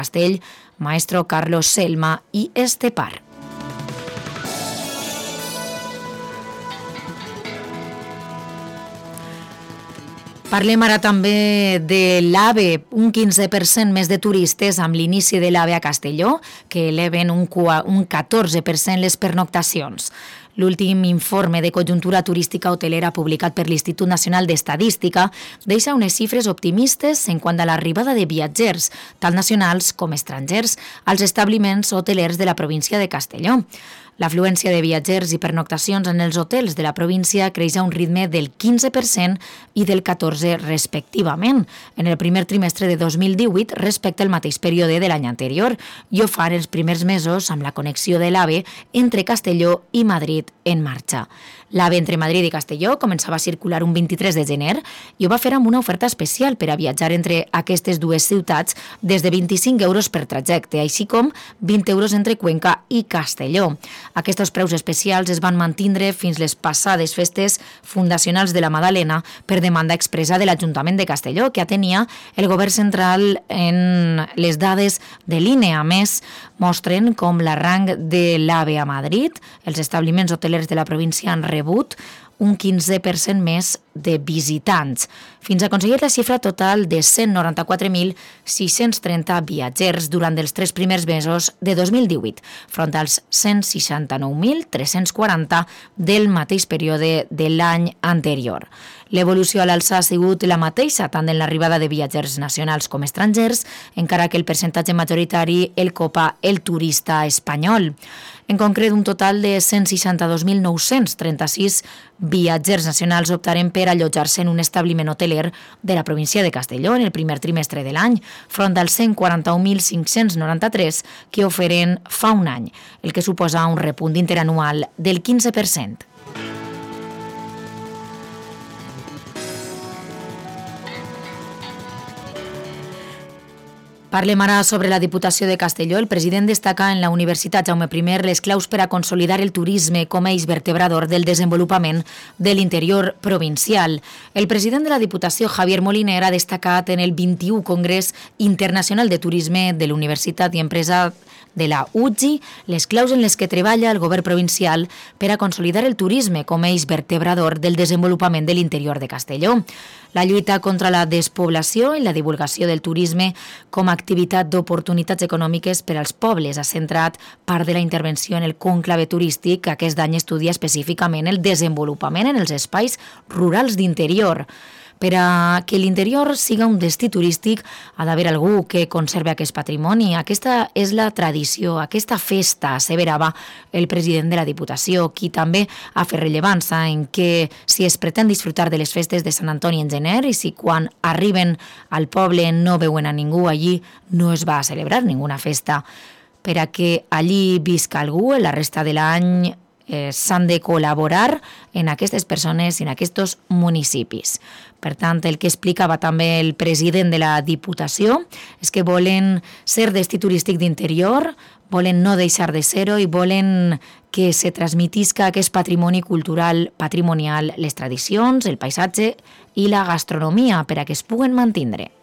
Castell, Maestro Carlos Selma i Estepar. Parlem ara també de l'AVE, un 15% més de turistes amb l'inici de l'AVE a Castelló, que eleven un 14% les pernoctacions. L'últim informe de conjuntura turística hotelera publicat per l'Institut Nacional d'Estadística deixa unes xifres optimistes en quant a l'arribada de viatgers, tant nacionals com estrangers, als establiments hotelers de la província de Castelló. L'afluència de viatgers i pernoctacions en els hotels de la província creix a un ritme del 15% i del 14% respectivament en el primer trimestre de 2018 respecte al mateix període de l'any anterior, i ho fan els primers mesos amb la connexió de l'AVE entre Castelló i Madrid en marxa. L'AVE entre Madrid i Castelló començava a circular un 23 de gener i ho va fer amb una oferta especial per a viatjar entre aquestes dues ciutats des de 25 euros per trajecte, així com 20 euros entre Cuenca i Castelló. Aquests preus especials es van mantindre fins les passades festes fundacionals de la Madalena per demanda expressa de l'Ajuntament de Castelló, que atenia el govern central en les dades de l'INE. A més, mostren com l'arranc de l'AVE a Madrid, els establiments hotelers de la província han rebut un 15% més de visitants, fins a aconseguir la xifra total de 194.630 viatgers durant els 3 primers mesos de 2018, front als 169.340 del mateix període de l'any anterior. L'evolució a l'alça ha sigut la mateixa tant en l'arribada de viatgers nacionals com estrangers, encara que el percentatge majoritari el copa el turista espanyol. En concret, un total de 162.936 viatgers nacionals optaren per allotjar-se en un establiment hoteler de la província de Castelló en el primer trimestre de l'any, front als 141.593 que ho feren fa un any, el que suposa un repunt interanual del 15%. Parlem ara sobre la Diputació de Castelló. El president destaca en la Universitat Jaume I les claus per a consolidar el turisme com a eix vertebrador del desenvolupament de l'interior provincial. El president de la Diputació, Javier Moliner, ha destacat en el 21 Congrés Internacional de Turisme de la Universitat i Empresa de la UGI les claus en les que treballa el govern provincial per a consolidar el turisme com a eix vertebrador del desenvolupament de l'interior de Castelló. La lluita contra la despoblació i la divulgació del turisme com a activitat d'oportunitats econòmiques per als pobles ha centrat part de la intervenció en el conclave turístic que aquest any estudia específicament el desenvolupament en els espais rurals d'interior. Per a que l'interior siga un destí turístic ha d'haver algú que conserve aquest patrimoni. Aquesta és la tradició, aquesta festa, asseverava el president de la Diputació, qui també ha fet rellevància en que si es pretén disfrutar de les festes de Sant Antoni en gener i si quan arriben al poble no veuen a ningú allí, no es va a celebrar ninguna festa. Per a que allí visca algú, en la resta de l'any s'han de col·laborar en aquestes persones i en aquests municipis. Per tant, el que explicava també el president de la Diputació és que volen ser destí turístic d'interior, volen no deixar de ser-ho i volen que se transmetisca aquest patrimoni cultural patrimonial, les tradicions, el paisatge i la gastronomia per a que es puguen mantenir.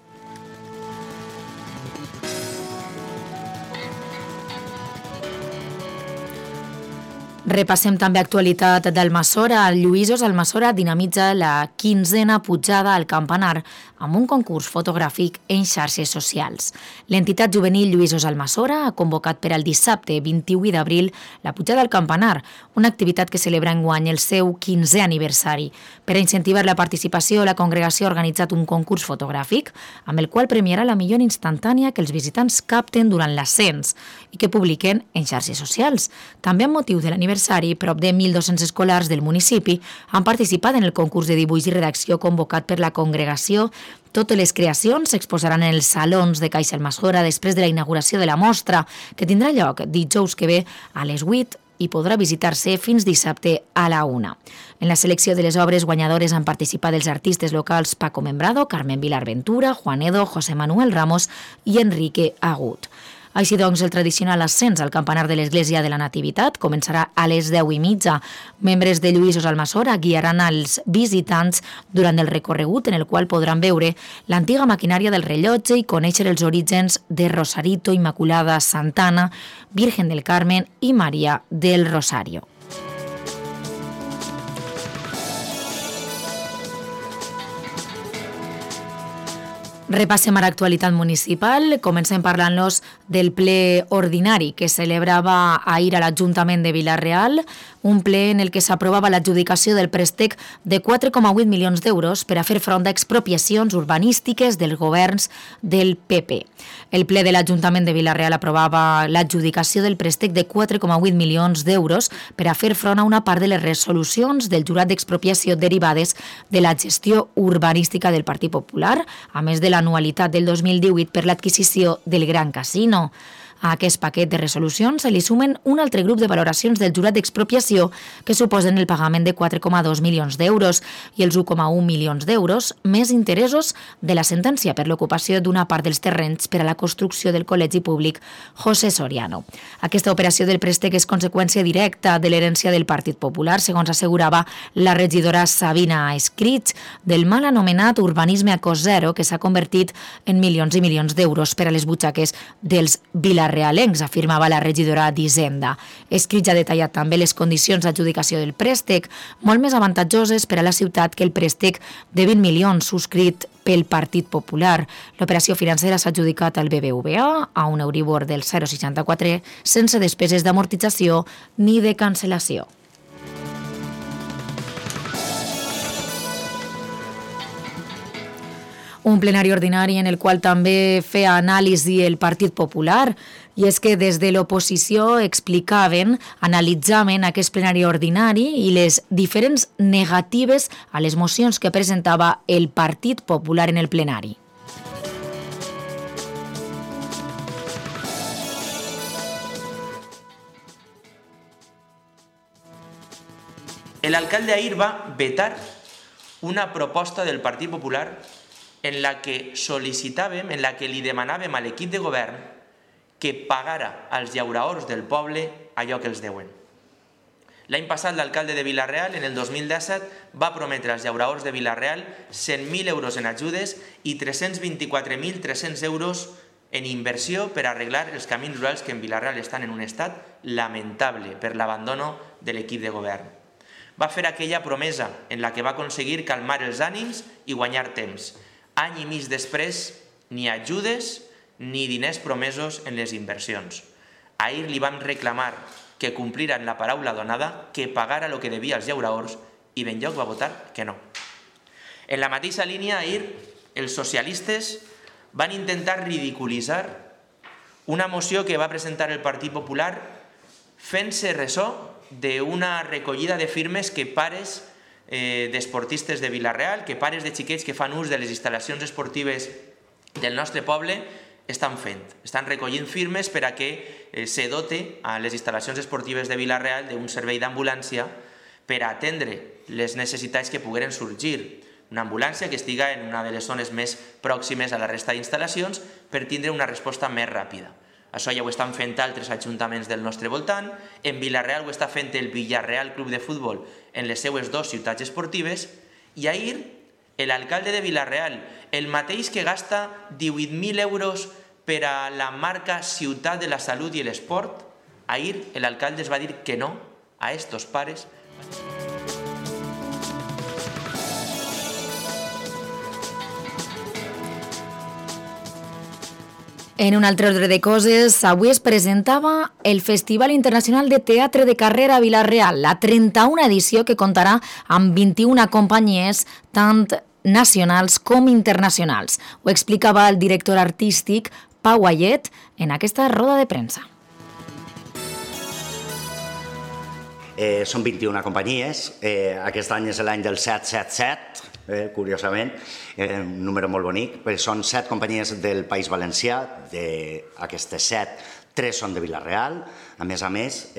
Repassem també actualitat d'Almassora. El Lluïsos Almassora dinamitza la 15a pujada al campanar amb un concurs fotogràfic en xarxes socials. L'entitat juvenil Lluïsos Almassora ha convocat per al dissabte 28 d'abril la pujada al campanar, una activitat que celebra enguany el seu 15è aniversari. Per a incentivar la participació, la congregació ha organitzat un concurs fotogràfic amb el qual premiarà la millor instantània que els visitants capten durant l'ascens i que publiquen en xarxes socials. També amb motiu de l'aniversari, prop de 1.200 escolars del municipi han participat en el concurs de dibuix i redacció convocat per la congregació. Totes les creacions s'exposaran en els salons de Caixa Almassora després de la inauguració de la mostra, que tindrà lloc dijous que ve a les 8 i podrà visitar-se fins dissabte a la 1. En la selecció de les obres guanyadores han participat els artistes locals Paco Membrado, Carmen Vilar Ventura, Juan Edo, José Manuel Ramos i Enrique Agut. Així doncs, el tradicional ascens al campanar de l'Església de la Nativitat començarà a les 10:30. Membres de Lluïsos Almassora guiaran als visitants durant el recorregut en el qual podran veure l'antiga maquinària del rellotge i conèixer els orígens de Rosarito, Immaculada, Santana, Virgen del Carmen i Maria del Rosario. Repassem ara actualitat municipal. Comencem parlant-los del ple ordinari que celebrava ahir a l'Ajuntament de Vila-real, un ple en el que s'aprovava l'adjudicació del préstec de 4,8 milions d'euros per a fer front a expropiacions urbanístiques dels governs del PP. El ple de l'Ajuntament de Vila-real aprovava l'adjudicació del préstec de 4,8 milions d'euros per a fer front a una part de les resolucions del jurat d'expropiació derivades de la gestió urbanística del Partit Popular, a més de l'anualitat del 2018 per l'adquisició del Gran Casino. A aquest paquet de resolucions se li sumen un altre grup de valoracions del jurat d'expropiació que suposen el pagament de 4,2 milions d'euros i els 1,1 milions d'euros més interessos de la sentència per l'ocupació d'una part dels terrenys per a la construcció del Col·legi Públic José Soriano. Aquesta operació del préstec és conseqüència directa de l'herència del Partit Popular, segons assegurava la regidora Sabina Escrits, del mal anomenat urbanisme a cost zero que s'ha convertit en milions i milions d'euros per a les butxaques dels vilarealencs, afirmava la regidora d'Hisenda. Escrits ha detallat també les condicions d'adjudicació del préstec, molt més avantatjoses per a la ciutat que el préstec de 20 milions subscrit pel Partit Popular. L'operació financera s'ha adjudicat al BBVA a un Euribor del 0,64 sense despeses d'amortització ni de cancel·lació. Un plenari ordinari en el qual també feia anàlisi el Partit Popular, i és que des de l'oposició explicaven, analitzaven aquest plenari ordinari i les diferents negatives a les mocions que presentava el Partit Popular en el plenari. El alcalde ahir va vetar una proposta del Partit Popular en la que sol·licitàvem, en la que li demanàvem a l'equip de govern que pagara als llauraors del poble allò que els deuen. L'any passat l'alcalde de Vila-real, en el 2017, va prometre als llauraors de Vila-real 100.000 euros en ajudes i 324.300 euros en inversió per arreglar els camins rurals que en Vila-real estan en un estat lamentable per l'abandono de l'equip de govern. Va fer aquella promesa en la que va aconseguir calmar els ànims i guanyar temps. Any i mig després, ni ajudes ni diners promesos en les inversions. Ahir li vam reclamar que compliran la paraula donada, que pagara el que devia als llauraors i ben lloc va votar que no. En la mateixa línia, ahir els socialistes van intentar ridiculitzar una moció que va presentar el Partit Popular fent-se ressò d'una recollida de firmes que pares d'esportistes de Vila-real, que pares de xiquets que fan ús de les instal·lacions esportives del nostre poble estan fent. Estan recollint firmes per a que se dote a les instal·lacions esportives de Vila-real d'un servei d'ambulància per a atendre les necessitats que pogueren sorgir. Una ambulància que estiga en una de les zones més pròximes a la resta d'instal·lacions per tindre una resposta més ràpida. Això ja ho estan fent altres ajuntaments del nostre voltant. En Vila-real ho està fent el Villarreal Club de Futbol en les seues dues ciutats esportives. I ahir l'alcalde de Vila-real, el mateix que gasta 18.000 euros per a la marca Ciutat de la Salut i l'Esport, ahir l'alcalde es va dir que no a estos pares. En un altre ordre de coses, avui es presentava el Festival Internacional de Teatre de Carrera a Vila-real, la 31a edició que comptarà amb 21 companyies, tant nacionals com internacionals. Ho explicava el director artístic Pau Ayet en aquesta roda de premsa. Són 21 companyies. Aquest any és l'any del 777, curiosament, un número molt bonic. Són 7 companyies del País Valencià. D'aquestes 7, 3 són de Vila-real. A més,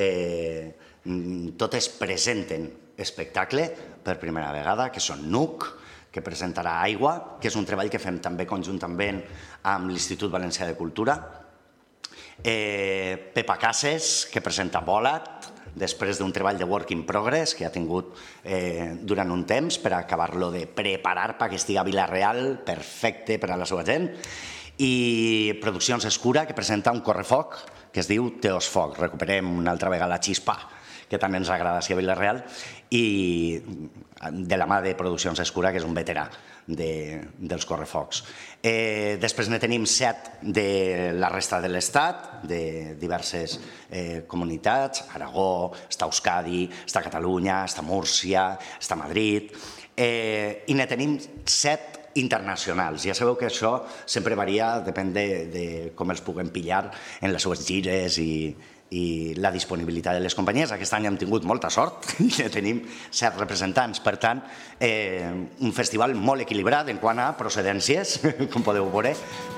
totes presenten espectacle per primera vegada, que són NUC, que presentarà Aigua, que és un treball que fem també conjuntament amb l'Institut Valencià de Cultura. Pepa Cases, que presenta Volat, després d'un treball de work in progress que ha tingut durant un temps per acabar-lo de preparar perquè estigui a Vila-real, perfecte per a la seva gent. I Produccions Escura, que presenta un correfoc que es diu Teosfoc. Recuperem una altra vegada la xispa, que també ens agrada a Vila-real, i de la mà de Produccions Escura, que és un veterà dels correfocs. Després ne tenim 7 de la resta de l'Estat, de diverses comunitats, Aragó, està Euskadi, està Catalunya, està Múrcia, està Madrid, i ne tenim 7 internacionals. Ja sabeu que això sempre varia, depèn de com els puguem pillar en les seves gires i la disponibilitat de les companyies. Aquest any hem tingut molta sort i tenim 7 representants. Per tant, un festival molt equilibrat en quant a procedències, com podeu veure.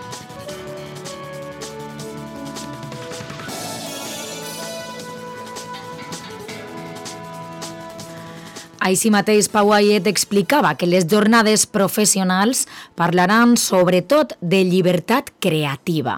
Així mateix, Pau Ayet explicava que les jornades professionals parlaran sobretot de llibertat creativa.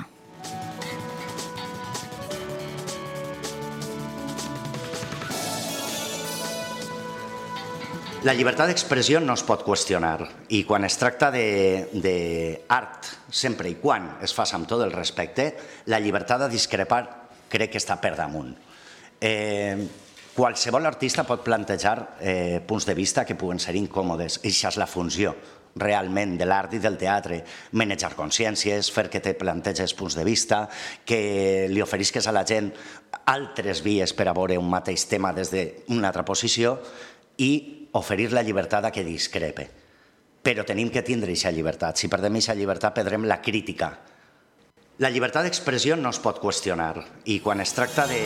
La llibertat d'expressió no es pot qüestionar i quan es tracta d'art, sempre i quan es faci amb tot el respecte, la llibertat de discrepar crec que està per damunt. Qualsevol artista pot plantejar punts de vista que puguen ser incòmodes. Això és la funció realment de l'art i del teatre, manejar consciències, fer que te planteges punts de vista, que li oferisques a la gent altres vies per a veure un mateix tema des d'una altra posició i oferir la llibertat a que discrepe. Però tenim que tindre aquesta llibertat. Si perdem aquesta llibertat, perdrem la crítica. La llibertat d'expressió no es pot qüestionar i quan es tracta de...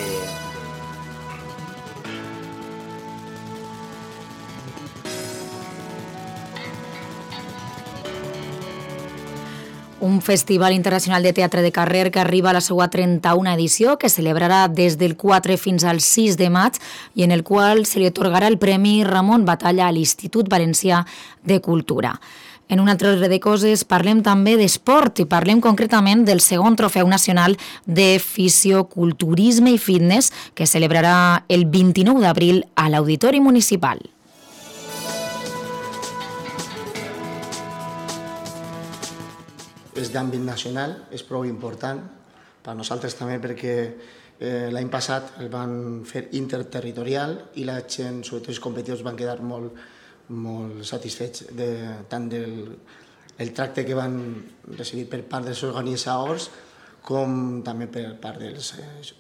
Un festival internacional de teatre de carrer que arriba a la seva 31a edició, que celebrarà des del 4 fins al 6 de maig i en el qual se li atorgarà el Premi Ramon Batalla a l'Institut Valencià de Cultura. En un altre ordre de coses parlem també d'esport i parlem concretament del segon trofeu nacional de fisioculturisme i fitness que celebrarà el 29 d'abril a l'Auditori Municipal. És d'àmbit nacional, és prou important per a nosaltres també perquè l'any passat el van fer interterritorial i la gent, sobretot els competidors, van quedar molt satisfets tant del tracte que van recibir per part dels organitzadors com també per part dels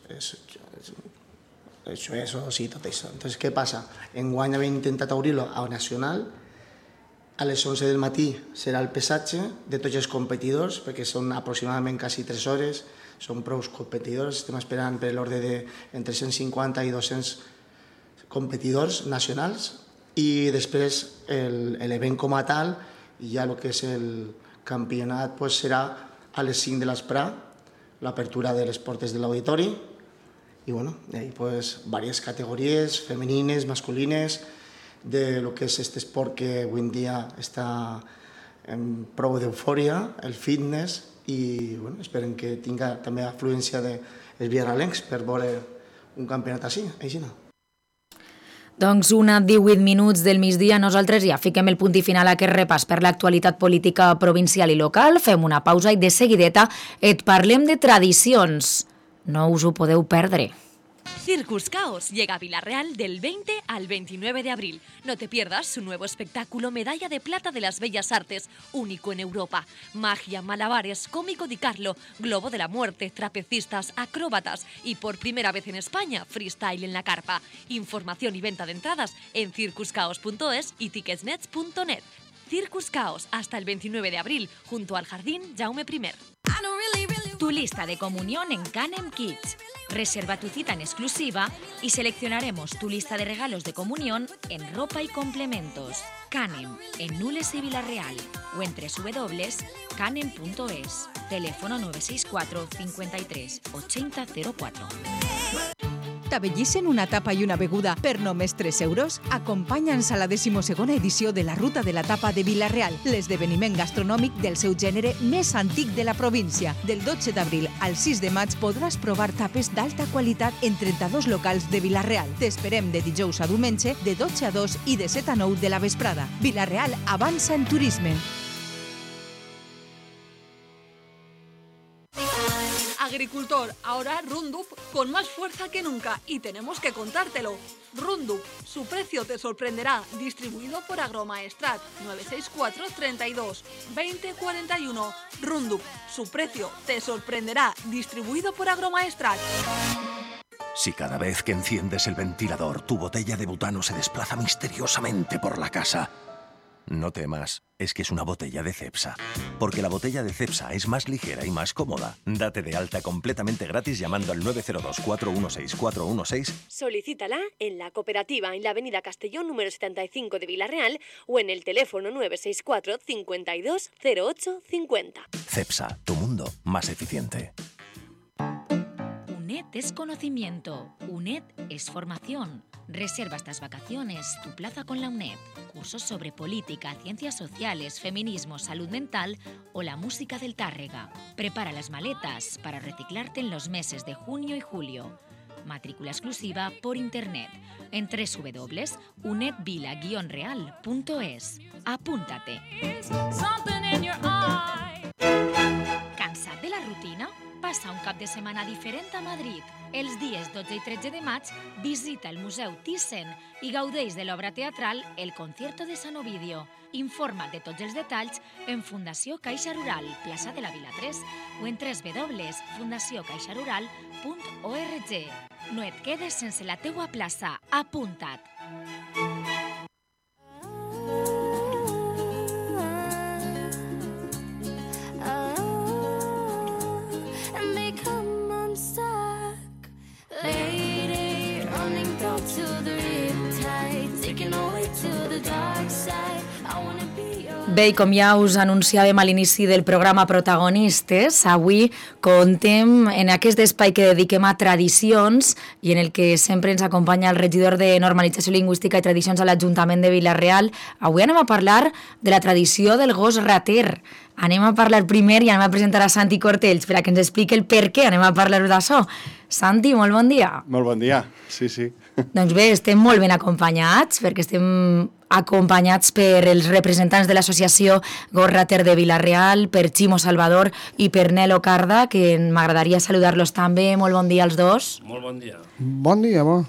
jueços i tot això. Entonces, què passa? Enguany hem intentat obrir-lo a nacional. A les 11 del matí serà el pesatge de tots els competidors, perquè són aproximadament quasi 3 hores, són prou competidors, estem esperant per l'ordre d'entre 150 i 200 competidors nacionals, i després l'event com a tal, i ja el que és el campionat, serà a les 5 de l'esprà, l'apertura de les portes de l'auditori, i ahí diverses categories, femenines, masculines, de lo que és aquest esport que avui en dia està en prou d'eufòria, el fitness, i esperem que tinga també afluència dels viaralencs per veure un campionat així. Doncs una 18 minuts del migdia, nosaltres ja fiquem el punt i final a aquest repàs per l'actualitat política provincial i local, fem una pausa i de seguideta et parlem de tradicions. No us ho podeu perdre. Circus Caos llega a Vila-real del 20 al 29 de abril. No te pierdas su nuevo espectáculo Medalla de Plata de las Bellas Artes, único en Europa. Magia, malabares, cómico Di Carlo, globo de la muerte, trapecistas, acróbatas y por primera vez en España, freestyle en la carpa. Información y venta de entradas en circuscaos.es y ticketsnets.net. Circus Caos hasta el 29 de abril junto al Jardín Jaume I. Tu lista de comunión en Canem Kids. Reserva tu cita en exclusiva y seleccionaremos tu lista de regalos de comunión en ropa y complementos. Canem, en Nules y Vila-real o en www.canem.es. Teléfono 964 53 80 04. T'abellissen una tapa i una beguda per només 3 euros? Acompanya'ns a la 12ª edició de la Ruta de la Tapa de Vila-real, l'esdeveniment gastronòmic del seu gènere més antic de la província. Del 12 d'abril al 6 de maig podràs provar tapes d'alta qualitat en 32 locals de Vila-real. T'esperem de dijous a diumenge, de 12 a 2 i de 7 a 9 de la vesprada. Vila-real avança en turisme. Agricultor, ahora Roundup con más fuerza que nunca y tenemos que contártelo. Roundup, su precio te sorprenderá, distribuido por Agromaestrat, 964 32 20 41. Roundup, su precio te sorprenderá, distribuido por Agromaestrat. Si cada vez que enciendes el ventilador tu botella de butano se desplaza misteriosamente por la casa, no temas, es que es una botella de Cepsa. Porque la botella de Cepsa es más ligera y más cómoda. Date de alta completamente gratis llamando al 902-416-416. Solicítala en la cooperativa en la avenida Castellón número 75 de Vila-real o en el teléfono 964 52 08 50. Cepsa, tu mundo más eficiente. UNED es conocimiento, UNED es formación. Reserva estas vacaciones tu plaza con la UNED. Cursos sobre política, ciencias sociales, feminismo, salud mental o la música del Tárrega. Prepara las maletas para reciclarte en los meses de junio y julio. Matrícula exclusiva por internet en www.unedvila-real.es. Apúntate. Cansat de la rutina? Passa un cap de setmana diferent a Madrid. Els dies 12 i 13 de maig visita el Museu Thyssen i gaudeix de l'obra teatral El concierto de San Ovidio. Informa't de tots els detalls en Fundació Caixa Rural, plaça de la Vila 3 o en www.fundacioncaixarural.org. No et quedes sense la teua plaça. Apunta't! Bé, i com ja us anunciàvem a l'inici del programa Protagonistes, avui contem en aquest espai que dediquem a tradicions i en el que sempre ens acompanya el regidor de Normalització Lingüística i Tradicions a l'Ajuntament de Vila-real. Avui anem a parlar de la tradició del gos rater. Anem a parlar primer i anem a presentar a Santi Cortells per a que ens expliqui el per què anem a parlar d'això. Santi, molt bon dia. Molt bon dia, sí. Doncs bé, estem molt ben acompanyats, perquè estem acompanyats per els representants de l'associació Gos Rater de Vila-real, per Ximo Salvador i per Nelo Carda, que m'agradaria saludar-los també. Molt bon dia als dos. Molt bon dia. Bon dia, bo.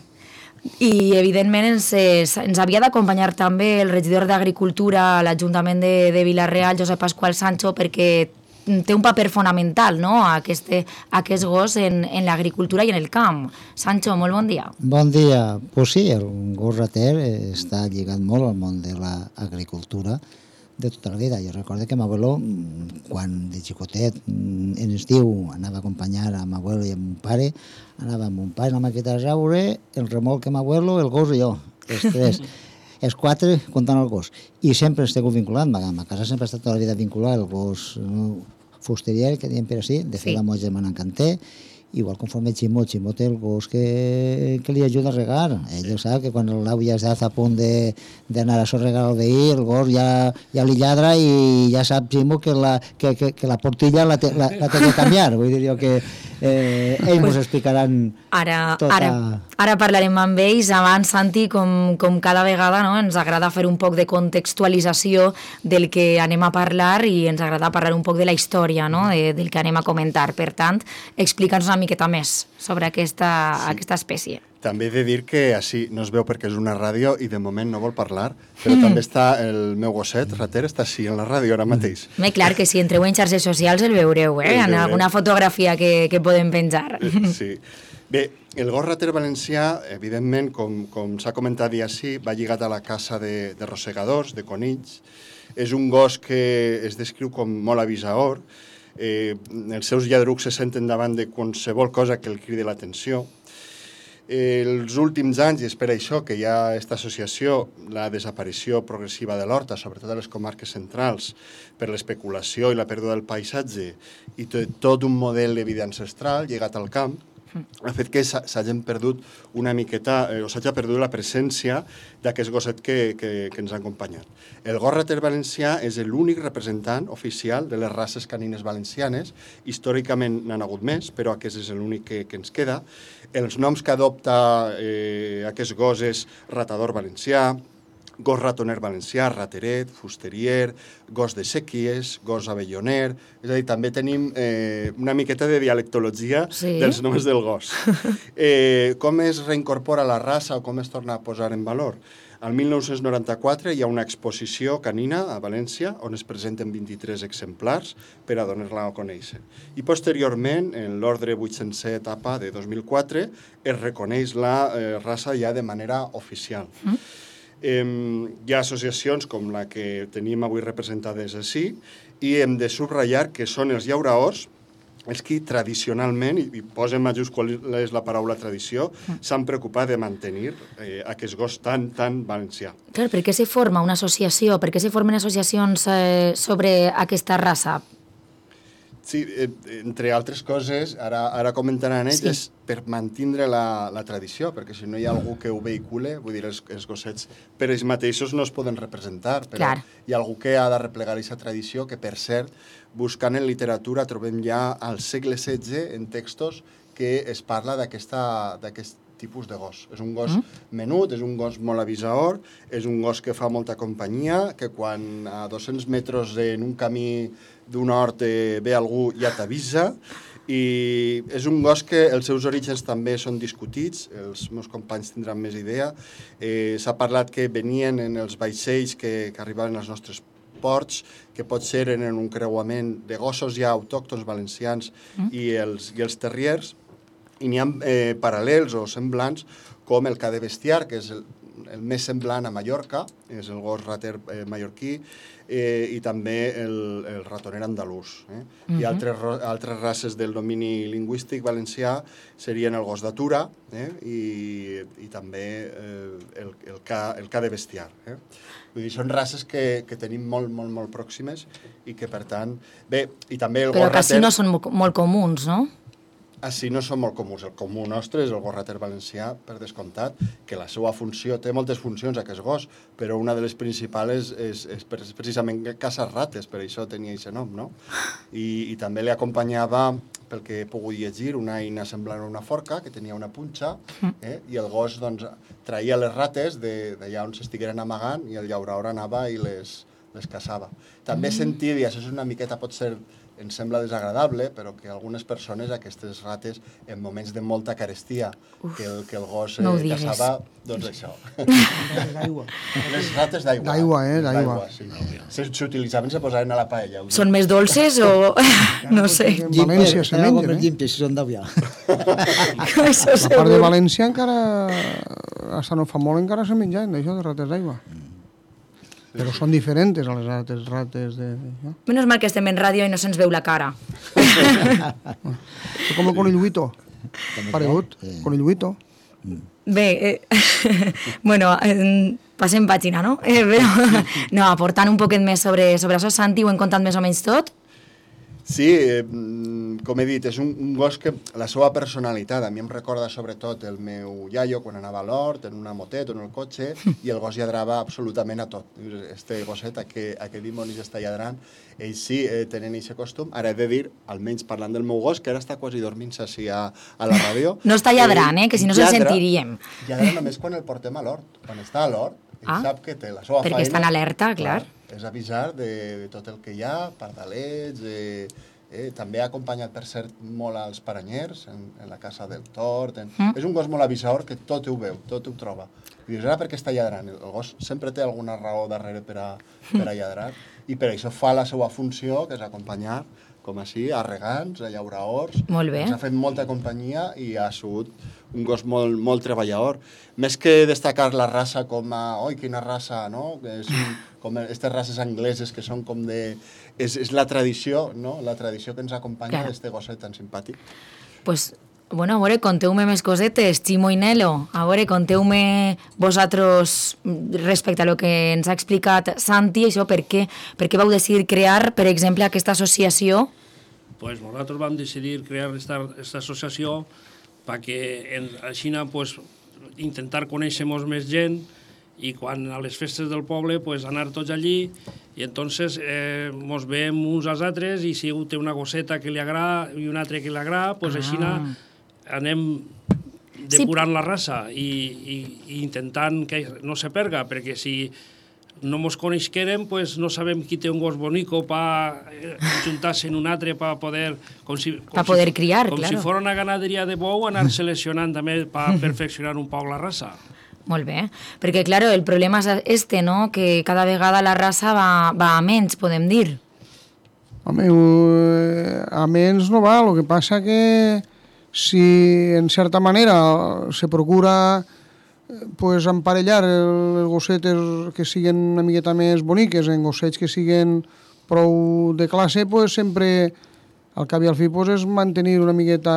I, evidentment, ens havia d'acompanyar també el regidor d'Agricultura a l'Ajuntament de Vila-real, Josep Pasqual Sancho, perquè té un paper fonamental, no?, aquest gos en l'agricultura i en el camp. Sancho, molt bon dia. Bon dia. Pues sí, el gos rater està lligat molt al món de l'agricultura de tota la vida. Jo recordo que m'abuelo, quan de xicotet, en estiu, anava a acompanyar a m'abuelo i a mon pare, anava amb mon pare, anàvem a quitar a raure, el remolc que m'abuelo, el gos i jo, els tres. Els quatre comptant el gos. I sempre estic vinculat, a casa sempre ha estat tota la vida vinculat el gos fusterier, que diem per així, de fet la meva germana en canter, igual conforme Ximo té el gos que li ajuda a regar. Ell sap que quan l'au ja està a punt d'anar a regar el veí, el gos ja li lladra i ja sap Ximo que la portilla la té que canviar. Vull dir jo que ells ens explicaran tota... Ara parlarem amb ells. Abans, Santi, com cada vegada, no? Ens agrada fer un poc de contextualització del que anem a parlar i ens agrada parlar un poc de la història, no?, del que anem a comentar. Per tant, explica'ns una miqueta més sobre aquesta espècie. També he de dir que així no es veu perquè és una ràdio i de moment no vol parlar, però també està el meu gosset, rater, està així en la ràdio ara mateix. Bé, clar que si entreu en xarxes socials el veureu, en alguna fotografia que podem penjar. Sí. Bé, el gos rater valencià, evidentment, com s'ha comentat ja així, va lligat a la caça de rosegadors, de conills. És un gos que es descriu com molt avisador. Els seus lladrucs se senten davant de qualsevol cosa que el cridi l'atenció. Els últims anys, i és per això que hi ha aquesta associació, la desaparició progressiva de l'horta, sobretot a les comarques centrals, per l'especulació i la pèrdua del paisatge, i tot un model de vida ancestral lligat al camp, ha fet que s'hagin perdut una miqueta, o s'hagi perdut la presència d'aquest gosset que ens ha acompanyat. El gos rater valencià és l'únic representant oficial de les races canines valencianes. Històricament n'han hagut més, però aquest és l'únic que ens queda. Els noms que adopta aquest gos és ratador valencià, gos ratoner valencià, rateret, fusterier, gos de sèquies, gos avelloner... És a dir, també tenim una miqueta de dialectologia dels noms del gos. Com es reincorpora la raça o com es torna a posar en valor? Al 1994 hi ha una exposició canina a València on es presenten 23 exemplars per a donar-la a conèixer. I posteriorment, en l'ordre 807 APA de 2004, es reconeix la raça ja de manera oficial. Hi ha associacions com la que tenim avui representades així i hem de subratllar que són els llauraors els que tradicionalment, i posa en majúscules la paraula tradició, s'han preocupat de mantenir aquest gos tan valencià. Clar, per què se forma una associació? Per què se formen associacions sobre aquesta raça? Sí, entre altres coses, ara comentaran ells, és per mantindre la tradició, perquè si no hi ha algú que ho vehicule, vull dir, els gossets per ells mateixos no es poden representar, però hi ha algú que ha de replegar aquesta tradició, que per cert, buscant en literatura trobem ja al segle XVI en textos que es parla d'aquest tipus de gos. És un gos menut, és un gos molt avisador, és un gos que fa molta companyia, que quan a 200 metres en un camí d'un hort ve algú ja t'avisa, i és un gos que els seus orígens també són discutits, els meus companys tindran més idea. S'ha parlat que venien en els vaixells que arribaven als nostres ports, que pot ser en un creuament de gossos ja autòctons valencians i els terriers, i n'hi ha paral·lels o semblants com el ca de bestiar, que és el més semblant a Mallorca, és el gos rater mallorquí, i també el ratoner andalús. I altres races del domini lingüístic valencià serien el gos d'atura i també el ca de bestiar. Vull dir, són races que tenim molt pròximes i que, per tant... Bé, i també el gos rater... Però quasi no són molt comuns, no? Així no són molt comuns. El comú nostre és el gos rater valencià, per descomptat, que la seva funció, té moltes funcions aquest gos, però una de les principals és precisament caçar rates, per això tenia aquest nom, no? I també li acompanyava, pel que he pogut llegir, una eina semblant a una forca, que tenia una punxa, i el gos traïa les rates d'allà on s'estigueren amagant i el llauraor anava i les caçava. També sentir, i això és una miqueta, pot ser... Em sembla desagradable, però que algunes persones, aquestes rates, en moments de molta carestia, que el gos caçava, doncs això. Les rates d'aigua. D'aigua. S'utilitzaven, se posaven a la paella. Són més dolces o... no sé. En València se mengen, Llimpes, són d'Avià. La part de València encara, hasta no fa molt, encara se menjaven d'això, de rates d'aigua. Però són diferents a les rates de... Menos mal que estem en ràdio i no se'ns veu la cara. Com el conilluito. Paregut, conilluito. Bé, bueno, passem pàgina, no? Però, no, aportant un poquet més sobre això, Santi, ho hem contat més o menys tot? Sí, com he dit, és un gos que la seva personalitat, a mi em recorda sobretot el meu iaio quan anava a l'hort, en una motet o en el cotxe, i el gos lladrava absolutament a tot. Este gosset, a què dimonis està lladrant, ells sí tenen aquest costum. Ara he de dir, almenys parlant del meu gos, que ara està quasi dormint-se així a la ràdio. No està lladrant, que si no se'l sentiríem. Lladra només quan el portem a l'hort. Quan està a l'hort, ell sap que té la seva feina. Perquè està en alerta, clar. És avisar de tot el que hi ha, pardalets, també ha acompanyat, per cert, molt als paranyers, en la casa del tort. És un gos molt avisador que tot ho veu, tot ho troba. I dius, ara per què està lladrant? El gos sempre té alguna raó darrere per a lladrar, i per això fa la seva funció, que és acompanyar, com així, a regants, a llauraors. Molt bé. Ens ha fet molta companyia i ha sigut un gos molt treballador. Més que destacar la raça com a, oi, quina raça, no? Com aquestes races angleses que són com de... És la tradició, no? La tradició que ens acompanya d'este gosset tan simpàtic. Pues, bueno, a veure, conteu-me més cosetes, Ximo i Nelo. A veure, conteu-me vosaltres respecte a lo que ens ha explicat Santi, això, per què vau decidir crear, per exemple, aquesta associació? Pues nosaltres vam decidir crear esta associació perquè així intentar conèixer-nos més gent i quan a les festes del poble anar tots allí i entonces ens veiem uns als altres i si té una gosseta que li agrada i una altra que li agrada, així anem depurant la raça i intentant que no se perga, perquè si no ens coneixerem, no sabem qui té un gos bonico per juntar-se en un altre per poder... Per poder criar, claro. Com si fos una ganaderia de bou, anar seleccionant també per perfeccionar un poc la raça. Molt bé, perquè, clar, el problema és no? Que cada vegada la raça va a menys, podem dir. Home, a menys no va, el que passa que si en certa manera se procura emparellar els gossetes que siguin una miqueta més boniques en gossets que siguin prou de classe, sempre al cap i al fi és mantenir una miqueta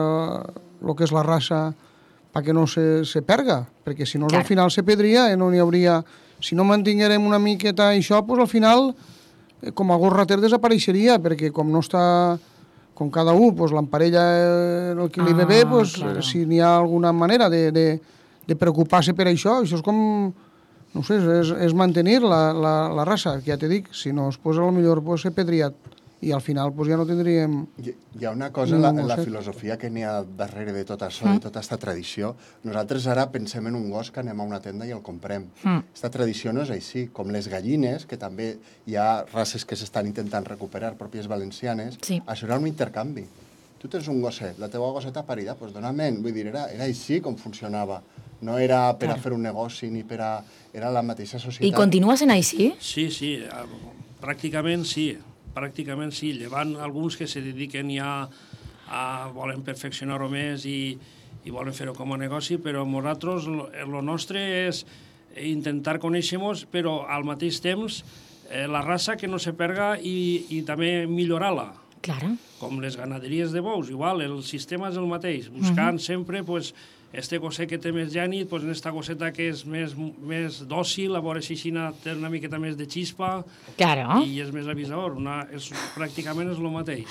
el que és la raça perquè no se perga, perquè si no al final se perdria i no n'hi hauria... Si no mantinguérem una miqueta això, al final com a gos rater desapareixeria, perquè com no està... Com cada un l'emparella el que li ve bé, si n'hi ha alguna manera de preocupar-se per això és com, no sé, és mantenir la raça, que ja te dic, si no, potser se perdria i al final ja no tindríem... Hi ha una cosa en la filosofia que n'hi ha darrere de tot això, de tota aquesta tradició. Nosaltres ara pensem en un gos que anem a una tenda i el comprem. Aquesta tradició no és així, com les gallines, que també hi ha races que s'estan intentant recuperar, pròpies valencianes, això era un intercanvi. Tu tens un gosset, la teva gosseta parida, doncs dona-me'n. Vull dir, era així com funcionava. No era per a fer un negoci ni per a... Era la mateixa societat. I continua sent així? Sí, pràcticament sí. Pràcticament sí, llevant alguns que se dediquen ja volen perfeccionar-ho més i volen fer-ho com a negoci, però nosaltres el nostre és intentar conèixer-nos, però al mateix temps la raça que no se perga i també millorar-la. Claro. Com les ganaderies de bous, igual, el sistema és el mateix, buscant sempre este gosset que té més gènit, en esta gosseta que és més dòcil, a veure si té una miqueta més de xispa i és més avisador. Pràcticament és el mateix.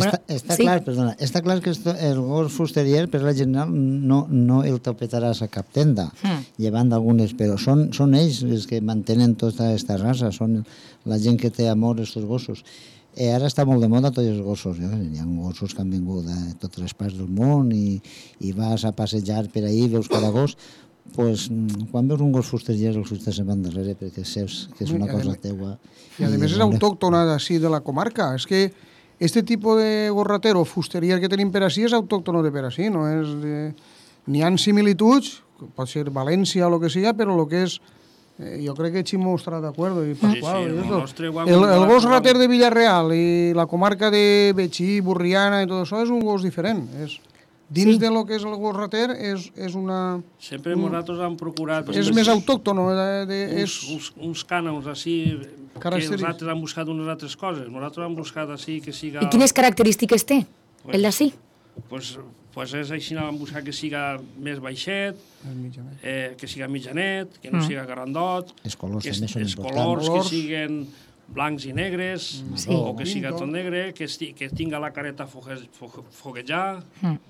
Està clar que el gos fusterier, per la general, no el topetaràs a cap tenda, llevant algunes, però són ells els que mantenen tota aquesta raça, són la gent que té amor a aquests gossos. Ara està molt de moda tots els gossos. Hi ha gossos que han vingut de totes les parts del món i vas a passejar per ahí, veus cada gos. Quan veus un gos fusterier, el fusters se'n van darrere perquè saps que és una cosa teua. I a més és autòctona d'ací de la comarca. És que este tipus de gos rater o fusterier que tenim per ací és autòctono de per ací. N'hi ha similituds, pot ser València o el que sigui, però el que és... Jo crec que Ximo estarà d'acord i Pasqual. El gos rater de Villarreal i la comarca de Betxí, Burriana i tot això és un gos diferent. Dins de lo que és el gos rater és una... Sempre nosaltres hem procurat... És més autòctono. Uns cànons així que els altres han buscat unes altres coses. Nosaltres hem buscat així que siga... I quines característiques té, el d'ací? Doncs és així, vam buscar que siga més baixet, que siga mitjanet, que no siga grandot, els colors que siguin blancs i negres, o que siga tot negre, que tinga la careta foguejar,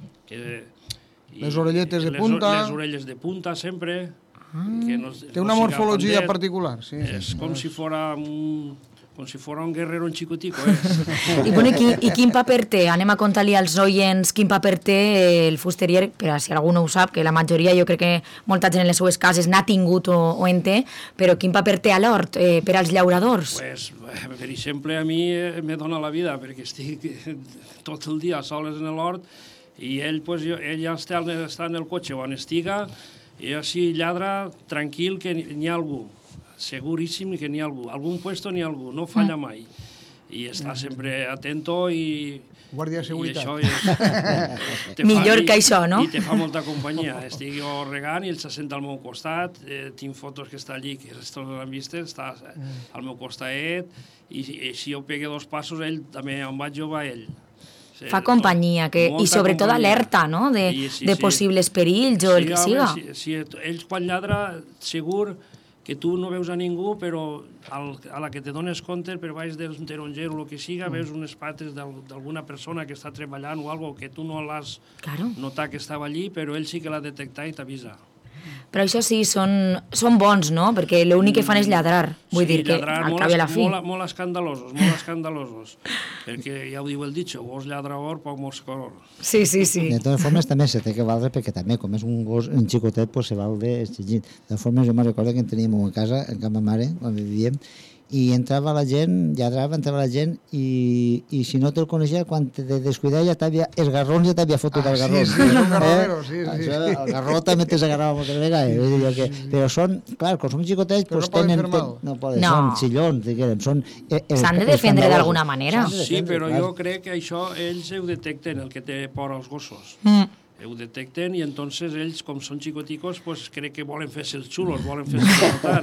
les orelletes de punta. Les orelles de punta, sempre. Té una morfologia particular. És com si fos un guerrero en xicotico. I quin paper té? Anem a contar-li als oients quin paper té el fusterier, per si algú no ho sap, que la majoria, jo crec que molta gent en les seues cases n'ha tingut o en té, però quin paper té a l'hort per als llauradors? Per exemple, a mi me dona la vida, perquè estic tot el dia soles en l'hort i ell ja està en el cotxe on estiga i així lladra tranquil que n'hi ha algú. Seguríssim que n'hi ha algú. Algun puesto n'hi ha algú, no falla mai. I està sempre atento i... Guàrdia de seguretat. Millor que això, no? I te fa molta companyia. Estic jo regant i ell se sent al meu costat. Tinc fotos que està allí, que tots l'han vist, està al meu costat. I si jo pegue 2 passos, ell també on vaig jo va ell. Fa companyia, i sobretot alerta, no?, de possibles perills o el que siga. Sí, ells quan lladra, segur que tu no veus a ningú, però a la que te dones compte, per baix del taronger o el que siga, veus unes pates d'alguna persona que està treballant o alguna cosa que tu no l'has notat que estava allí, però ell sí que l'ha detectat i t'avisa. Però això sí, són bons, no? Perquè l'únic que fan és lladrar. Vull dir que al cap i a la fi. Molt escandalosos. Perquè ja ho diu el dicho, gos lladrador, poc moscador. Sí. De totes formes, també se té que valdre, perquè també, com és un gos, un xicotet, pues se valde exigit. De totes formes, jo me'n recordo que en teníem a casa, en casa ma mare, quan vivíem, i entrava la gent, entrava la gent, i si no te'l coneixia, quan te descuidava ja t'havia, els garrons ja t'havia fotut el garró. Sí, és un garrotero, sí. El garró també te s'agarrava moltes vegades. Però són, clar, quan són xicotets, però no poden fer mal. No poden, són xillons, diguem. S'han de defendre d'alguna manera. Sí, però jo crec que això ells ho detecten, el que té por als gossos. Ho detecten i entonces ells, com són xicoticos, pues crec que volen fer-se els xulos, volen fer-se notar.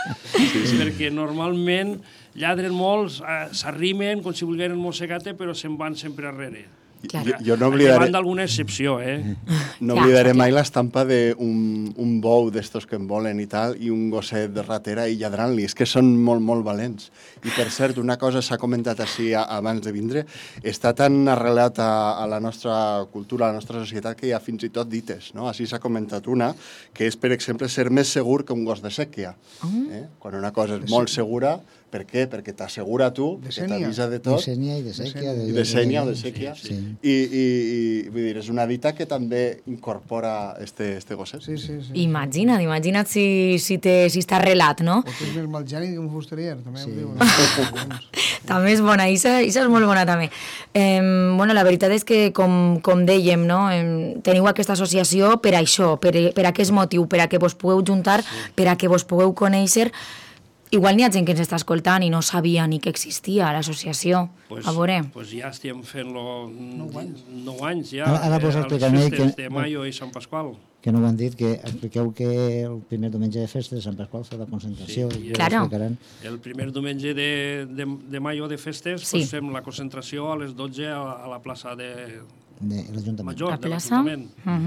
Perquè normalment lladren molt, s'arrimen com si volgueren mossegar-te, però se'n van sempre arrere. Jo no oblidaré... Llevant d'alguna excepció, No oblidaré mai l'estampa d'un bou d'estos que en volen i tal, i un gosset de ratera i lladrant-li. És que són molt, molt valents. I per cert, una cosa s'ha comentat així abans de vindre, està tan arrelat a la nostra cultura, a la nostra societat, que hi ha fins i tot dites, no? Així s'ha comentat una, que és, per exemple, ser més segur que un gos de sèquia. Quan una cosa és molt segura, per què? Perquè t'assegura tu, que t'avisa de tot. De sènia i de sèquia. I de sènia o de sèquia. I vull dir, és una dita que també incorpora este gosset. Sí. Imagina't si està arrelat, no? O que és més malgeni d'un fusterier, també ho diu. També és bona, això és molt bona també. Bueno, la veritat és que, com dèiem, no? Teniu aquesta associació per això, per aquest motiu, per a que vos pugueu juntar, per a que vos pugueu conèixer. Igual n'hi ha gent que ens està escoltant i no sabia ni que existia l'associació. A veure. Pues ja estem fent-lo 9 anys ja. Ara vos explicaré que... de Mayo i Sant Pasqual. Que no ho han dit, que expliqueu que el primer diumenge de festes de Sant Pasqual fa la concentració. Sí, claro. El primer diumenge de Mayo de festes pues fem la concentració a les 12 a la plaça de l'Ajuntament. Major, de l'Ajuntament.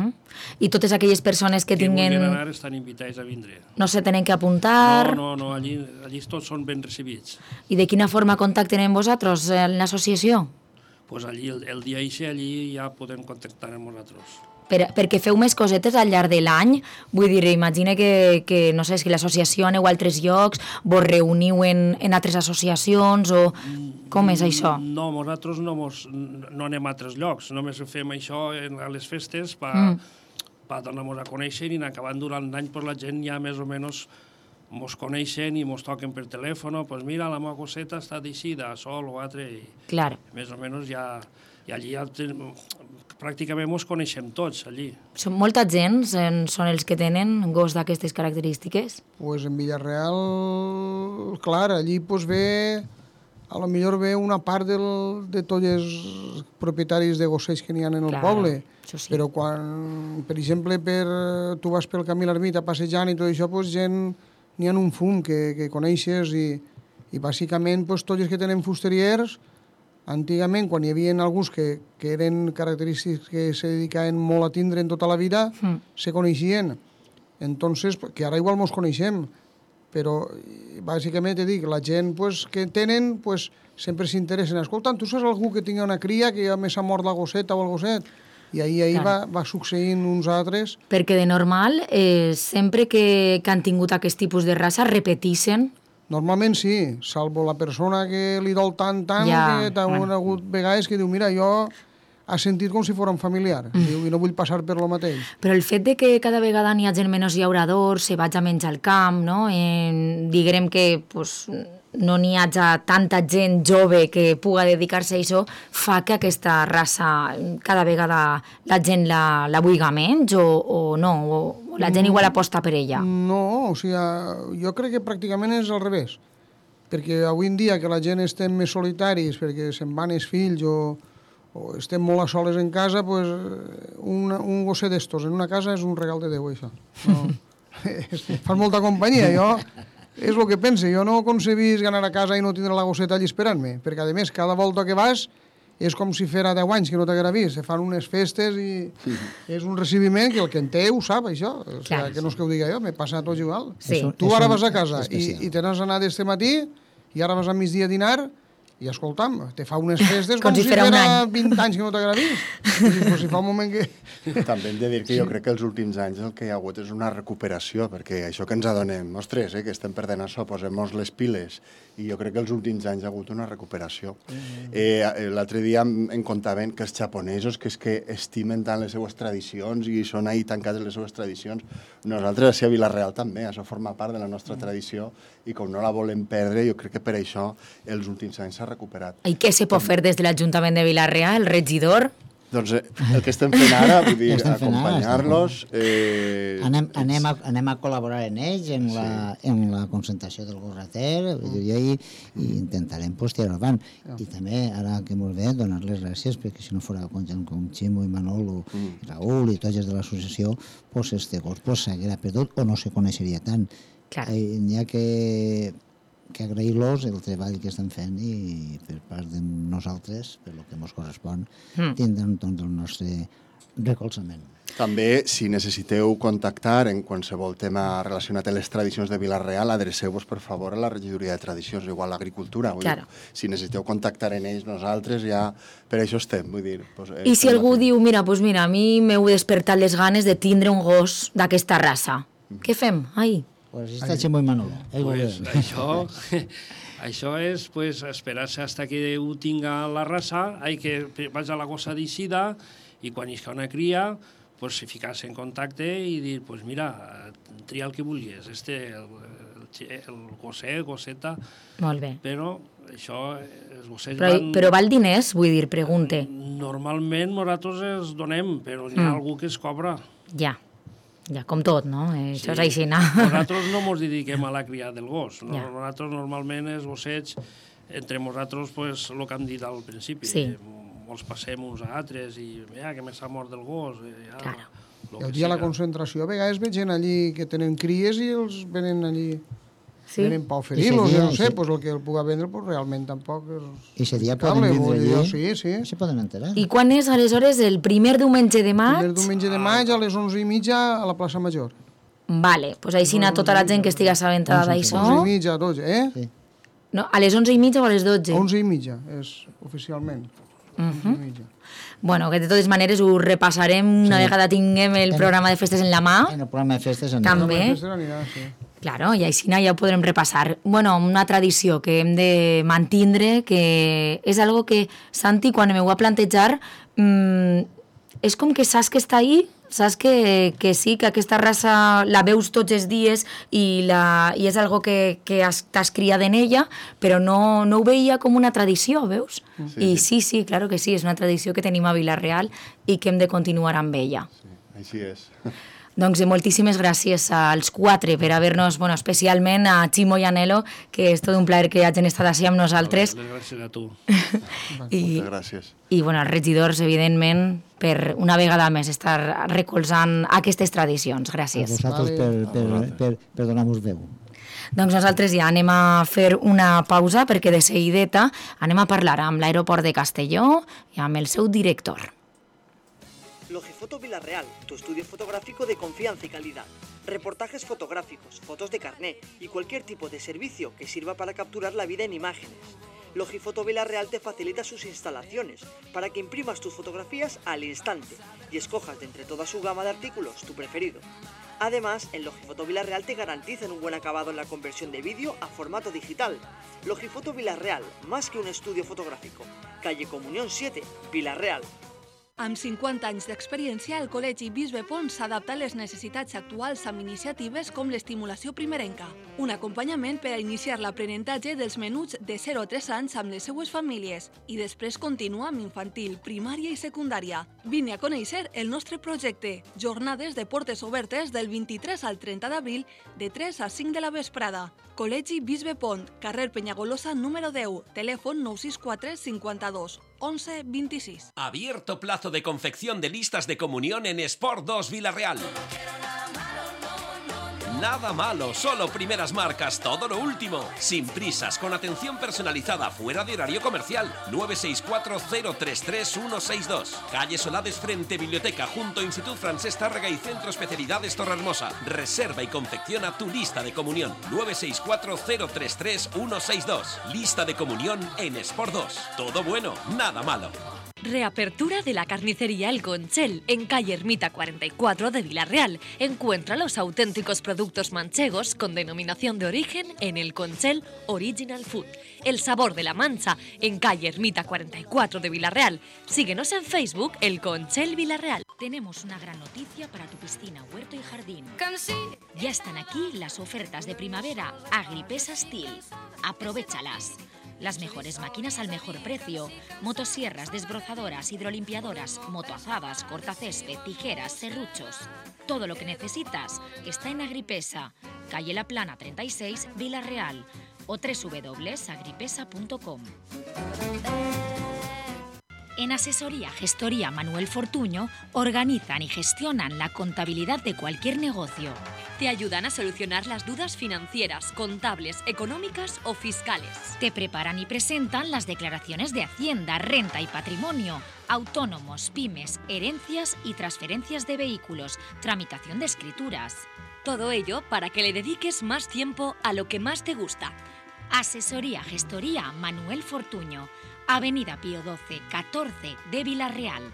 I totes aquelles persones que tinguen... Que vulguin anar estan invitats a vindre. No se tenen que apuntar... No, allí tots són ben recibits. I de quina forma contacten amb vosaltres en l'associació? Pues allí, el dia eixe, allí ja podem contactar amb vosaltres. Perquè feu més cosetes al llarg de l'any, vull dir, imagina que no sé, si l'associació aneu a altres llocs, vos reuniu en altres associacions, o com és això? No, nosaltres no anem a altres llocs, només fem això a les festes per donar-nos a conèixer i acabant durant l'any la gent ja més o menys mos coneixen i mos toquen per telèfon, doncs mira, la meva coseta està d'eixida, sol o altre, i més o menys ja... I allí pràcticament ens coneixem tots, allí. Són molta gent, són els que tenen gos d'aquestes característiques? Pues en Villarreal, clar, allí pues ve, a lo millor ve una part de tots els propietaris de gossets que n'hi ha en el poble. Però quan, per exemple, tu vas pel camí a l'ermita passejant i tot això, pues gent, n'hi ha un fum que coneixes i bàsicament pues, tots els que tenen fusteriers. Antigament, quan hi havia alguns que eren característics que se dedicaven molt a tindre en tota la vida, se coneixien. Entonces, que ara igual mos coneixem, però bàsicament te dic, la gent que tenen sempre s'interessen. Escolta, tu saps algú que tingui una cria que ja més ha mort la gosseta o el gosset? I ahir va succeint uns altres. Perquè de normal, sempre que han tingut aquest tipus de raça, repeteixen. Normalment sí, salvo la persona que li dol tant, que t'han hagut vegades que diu, mira, jo ha sentit com si fos un familiar, diu, i no vull passar per lo mateix. Però el fet de que cada vegada n'hi hagi menys llauradors, se vaig a menys al camp, no? Diguem que no n'hi hagi tanta gent jove que puga dedicar-se a això, fa que aquesta raça cada vegada la gent la vulga menys o no? O la gent igual aposta per ella? No, o sigui, jo crec que pràcticament és al revés. Perquè avui en dia que la gent estem més solitaris perquè se'n van els fills o estem molt a soles en casa, pues, un gosset d'estos en una casa és un regal de Déu, això. No, fa molta companyia, jo... És el que pense, jo no concebís anar a casa i no tindre la gosseta allà esperant-me, perquè a més cada volta que vas és com si fera 10 anys que no t'haguera vist, se fan unes festes i és un recibiment que el que en té ho sap, això. O sigui, que no és que ho diga jo, m'he passat tot igual. Tu ara vas a casa i te n'has anat este matí i ara vas a migdia a dinar i escolta'm, te fa unes festes com si fera 20 anys que no t'haguera vist. Si fa un moment que... També hem de dir que jo crec que els últims anys el que hi ha hagut és una recuperació, perquè això que ens adonem, ostres, que estem perdent això, posem-nos les piles, i jo crec que els últims anys hi ha hagut una recuperació. L'altre dia em contaven que els japonesos que és que estimen tant les seues tradicions i són ahí tancats les seues tradicions. Nosaltres a Vila-real també, això forma part de la nostra tradició i com no la volem perdre, jo crec que per això els últims anys s'ha recuperat. I què se pot fer des de l'Ajuntament de Vila-real, el regidor? Doncs el que estem fent ara, vull dir, acompanyar-los... Anem a col·laborar en ells, en la concentració del Gorrater, i intentarem tirar avant. I també, ara que molt bé, donar les gràcies, perquè si no fora com Ximo i Manolo, i Raül i tots els de l'associació, este gos s'haguera perdut o no se coneixeria tant. N'hi ha que agrair-los el treball que estan fent i per part de nosaltres, per el que ens correspon, tindran tot el nostre recolzament. També, si necessiteu contactar en qualsevol tema relacionat amb les tradicions de Vila-real, adreceu-vos, per favor, a la regidoria de tradicions, igual a l'agricultura. Si necessiteu contactar en ells, nosaltres ja per això estem. Vull dir, I si algú diu, mira, a mi m'heu despertat les ganes de tindre un gos d'aquesta raça, què fem? Pues està Ximo i Manolo. Pues això és esperar-se hasta que ho tinga la raça, que vaig a la gossa d'Ixida i quan hi ha una cria, se ficar-se en contacte i dir, mira, tria el que vulguis, el gosset, gosseta... Molt bé. Però això, els gossets van... Però val diners, vull dir, pregunte. Normalment nosaltres els donem, però hi ha algú que es cobra. Ja, com tot, no? Això és així, no? Nosaltres no ens dediquem a la cria del gos. Nosaltres normalment els gossets, entre nosaltres, el que hem dit al principi, els passem uns a altres i que me s'ha mort del gos. El dia de la concentració, a vegades veig gent allí que tenen cries i els venen allí... Venen per oferir-los, no sé, el que el puga vendre, realment tampoc és... I aquest dia poden vindre allí? Sí. Se poden enterar. I quan és, aleshores, el primer diumenge de maig? El primer diumenge de maig a les 11:30 a la plaça Major. Vale, doncs així tota la gent que estigui assabentada d'això... 11:30, 12, Sí. No, a les 11:30 o a les 12? 11:30, és oficialment. Bueno, que de totes maneres ho repassarem una vegada tinguem el programa de festes en la mà. En el programa de festes anirà. També. Claro, i així ja ho podrem repassar. Bueno, una tradició que hem de mantindre, que és algo que, Santi, quan m'ho va plantejar, és com que saps que està ahí, saps que sí, que aquesta raça la veus tots els dies i és algo que t'has criat en ella, però no ho veia com una tradició, veus? I sí, claro que sí, és una tradició que tenim a Vila-real i que hem de continuar amb ella. Així és. Doncs moltíssimes gràcies als quatre per haver-nos, especialment a Ximo i a Nelo, que és tot un plaer que hagin estat així amb nosaltres. Gràcies a tu. Moltes gràcies. I als regidors, evidentment, per una vegada més estar recolzant aquestes tradicions. Gràcies. A vosaltres per donar-nos veu. Doncs nosaltres ja anem a fer una pausa perquè de seguideta anem a parlar amb l'aeroport de Castelló i amb el seu director. Logifoto Vila-real, tu estudio fotográfico de confianza y calidad. Reportajes fotográficos, fotos de carné y cualquier tipo de servicio que sirva para capturar la vida en imágenes. Logifoto Vila-real te facilita sus instalaciones para que imprimas tus fotografías al instante y escojas de entre toda su gama de artículos tu preferido. Además, en Logifoto Vila-real te garantizan un buen acabado en la conversión de vídeo a formato digital. Logifoto Vila-real, más que un estudio fotográfico. Calle Comunión 7, Vila-real. Amb 50 anys d'experiència, el Col·legi Bisbe Pons s'adapta a les necessitats actuals amb iniciatives com l'estimulació primerenca, un acompanyament per a iniciar l'aprenentatge dels menuts de 0 a 3 anys amb les seues famílies i després continua amb infantil, primària i secundària. Vine a conèixer el nostre projecte. Jornades de portes obertes del 23 al 30 d'abril de 3 a 5 de la vesprada. Col·legi Bisbe Pont, carrer Peñagolosa número 10, telèfon 964 52 11 26. Abierto plazo de confección de listas de comunión en Sport 2 Vila-real. Nada malo, solo primeras marcas, todo lo último. Sin prisas, con atención personalizada, fuera de horario comercial. 964-033-162. Calle Solades frente Biblioteca, junto a Institut Francesc Tàrrega y Centro Especialidades Torrehermosa. Reserva y confecciona tu lista de comunión. 964-033-162. Lista de comunión en Sport 2. Todo bueno, nada malo. Reapertura de la carnicería El Conchel en calle Ermita 44 de Vila-real. Encuentra los auténticos productos manchegos con denominación de origen en El Conchel Original Food. El sabor de la Mancha en calle Ermita 44 de Vila-real. Síguenos en Facebook El Conchel Vila-real. Tenemos una gran noticia para tu piscina, huerto y jardín. Ya están aquí las ofertas de primavera Agripesa Steel. Aprovéchalas. Las mejores máquinas al mejor precio. Motosierras, desbrozadoras, hidrolimpiadoras, motoazadas, cortacésped, tijeras, serruchos. Todo lo que necesitas está en Agripesa, calle La Plana 36, Vila-real o www.agripesa.com. En Asesoría Gestoría Manuel Fortuño organizan y gestionan la contabilidad de cualquier negocio. Te ayudan a solucionar las dudas financieras, contables, económicas o fiscales. Te preparan y presentan las declaraciones de Hacienda, renta y patrimonio, autónomos, pymes, herencias y transferencias de vehículos, tramitación de escrituras. Todo ello para que le dediques más tiempo a lo que más te gusta. Asesoría Gestoría Manuel Fortuño, Avenida Pío XII, 14 de Vila-real.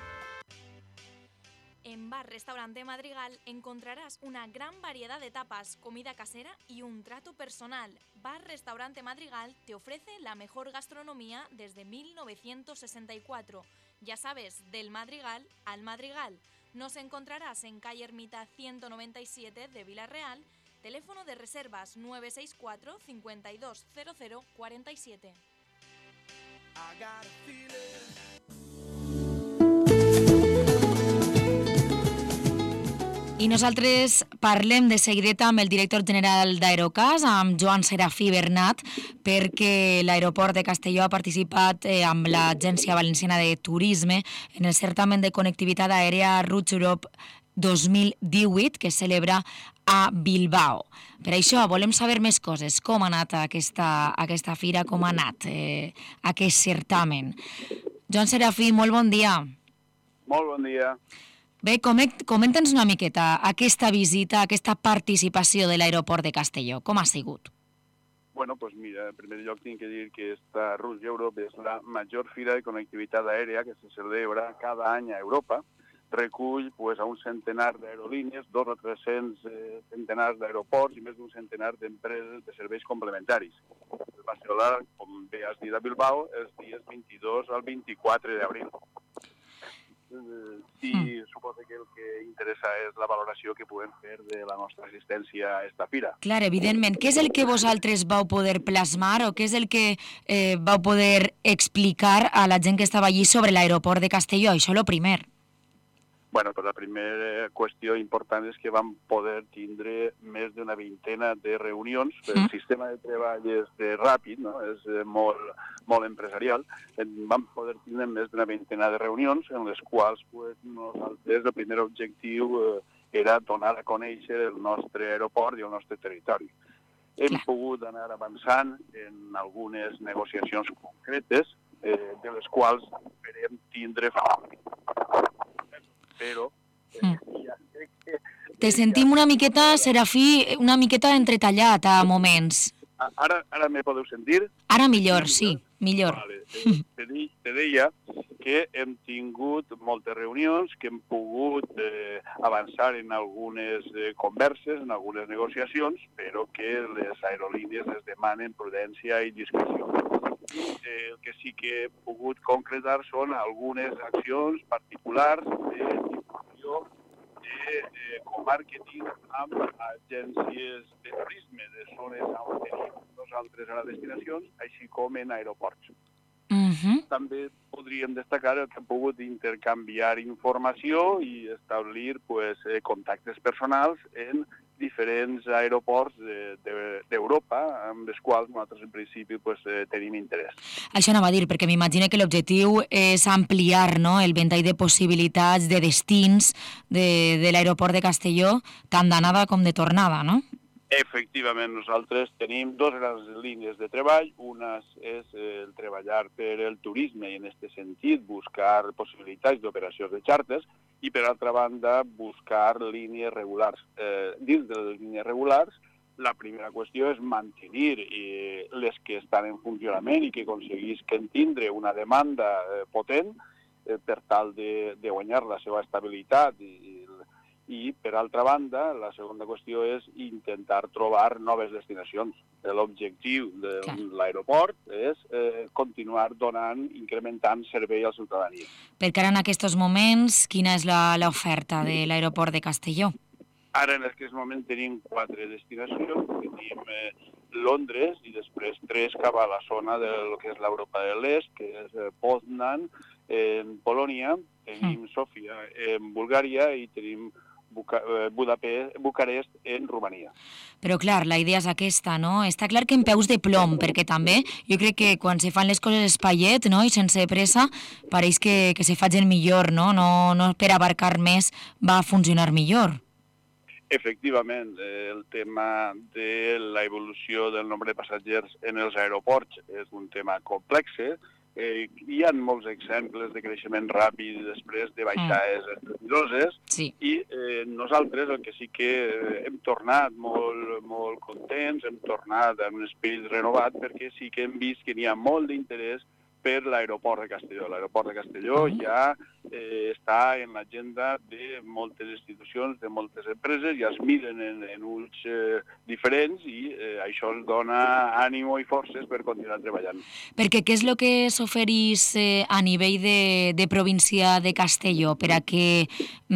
En Bar Restaurante Madrigal encontrarás una gran variedad de tapas, comida casera y un trato personal. Bar Restaurante Madrigal te ofrece la mejor gastronomía desde 1964. Ya sabes, del Madrigal al Madrigal. Nos encontrarás en calle Ermita 197 de Vila-real, teléfono de reservas 964 520047. I nosaltres parlem de seguideta amb el director general d'Aerocas, amb Joan Serafí Bernat, perquè l'aeroport de Castelló ha participat amb l'Agència Valenciana de Turisme en el certamen de connectivitat aèria Routes Europe 2018, que es celebra a Bilbao. Per això volem saber més coses, com ha anat aquesta fira, com ha anat aquest certamen. Joan Serafí, molt bon dia. Molt bon dia. Bé, comenta'ns una miqueta aquesta visita, aquesta participació de l'aeroport de Castelló. Com ha sigut? Bueno, pues mira, en primer lloc tinc que dir que esta Routes Europe és la major fira de connectivitat aèria que se celebra cada any a Europa. Recull pues, a un centenar d'aerolínies, 200 o 300 centenars d'aeroports i més d'un centenar d'empreses de serveis complementaris. Es va celebrar, com bé has dit, a Bilbao, els dies 22 al 24 d'abril. Sí, suposo que el que interessa és la valoració que podem fer de la nostra assistència a esta fira. Clar, evidentment. Què és el que vosaltres vau poder plasmar o què és el que vau poder explicar a la gent que estava allí sobre l'aeroport de Castelló? Això és el primer. Bueno, pues la primera qüestió important és que vam poder tindre més d'una vintena de reunions. El sistema de treball és ràpid, no? És molt empresarial. Vam poder tindre més d'una vintena de reunions en les quals nosaltres el primer objectiu era donar a conèixer el nostre aeroport i el nostre territori. Hem pogut anar avançant en algunes negociacions concretes, de les quals esperem tindre però ja crec que... Te sentim una miqueta, Serafí, una miqueta entretallat a moments. Ara me podeu sentir? Ara millor, sí, millor. Vale. Te deia que hem tingut moltes reunions, que hem pogut avançar en algunes converses, en algunes negociacions, però que les aerolínies es demanen prudència i discreció. El que sí que he pogut concretar són algunes accions particulars de difusió de co-màrqueting amb agències de turisme de zones on tenim nosaltres a les destinacions, així com en aeroports. També podríem destacar el que hem pogut intercanviar informació i establir contactes personals en diferents aeroports d'Europa, amb els quals nosaltres en principi tenim interès. Això anava a dir, perquè m'imagino que l'objectiu és ampliar el ventall de possibilitats de destins de l'aeroport de Castelló, tant d'anada com de tornada, no? Efectivament, nosaltres tenim dues grans línies de treball. Una és el treballar per el turisme i, en aquest sentit, buscar possibilitats d'operacions de xartes i, per altra banda, buscar línies regulars. Dins de les línies regulars, la primera qüestió és mantenir les que estan en funcionament i que aconseguisquen tindre una demanda potent per tal de guanyar la seva estabilitat i, per altra banda, la segona qüestió és intentar trobar noves destinacions. L'objectiu de l'aeroport és continuar incrementant servei a la ciutadania. Perquè ara, en aquests moments, quina és l'oferta de l'aeroport de Castelló? Ara, en aquest moment, tenim 4 destinacions. Tenim Londres i després 3 cap a la zona del que és l'Europa de l'Est, que és Poznan, en Polònia, tenim Sofia, en Bulgària, i tenim Bucarest, en Romania. Però, clar, la idea és aquesta, no? Està clar que en peus de plom, perquè també jo crec que quan se fan les coses espaiet, no?, i sense pressa, pareix que se facin millor, no? No per abarcar més va funcionar millor. Efectivament, el tema de la evolució del nombre de passatgers en els aeroports és un tema complex. Hi ha molts exemples de creixement ràpid i després de baixades estrepitoses i nosaltres el que sí que hem tornat molt contents, hem tornat amb un esperit renovat perquè sí que hem vist que n'hi ha molt d'interès per l'aeroport de Castelló. L'aeroport de Castelló ja està en l'agenda de moltes institucions, de moltes empreses, ja es miren en ulls diferents i això ens dona ànim i forces per continuar treballant. Perquè què és el que s'oferís a nivell de província de Castelló per a que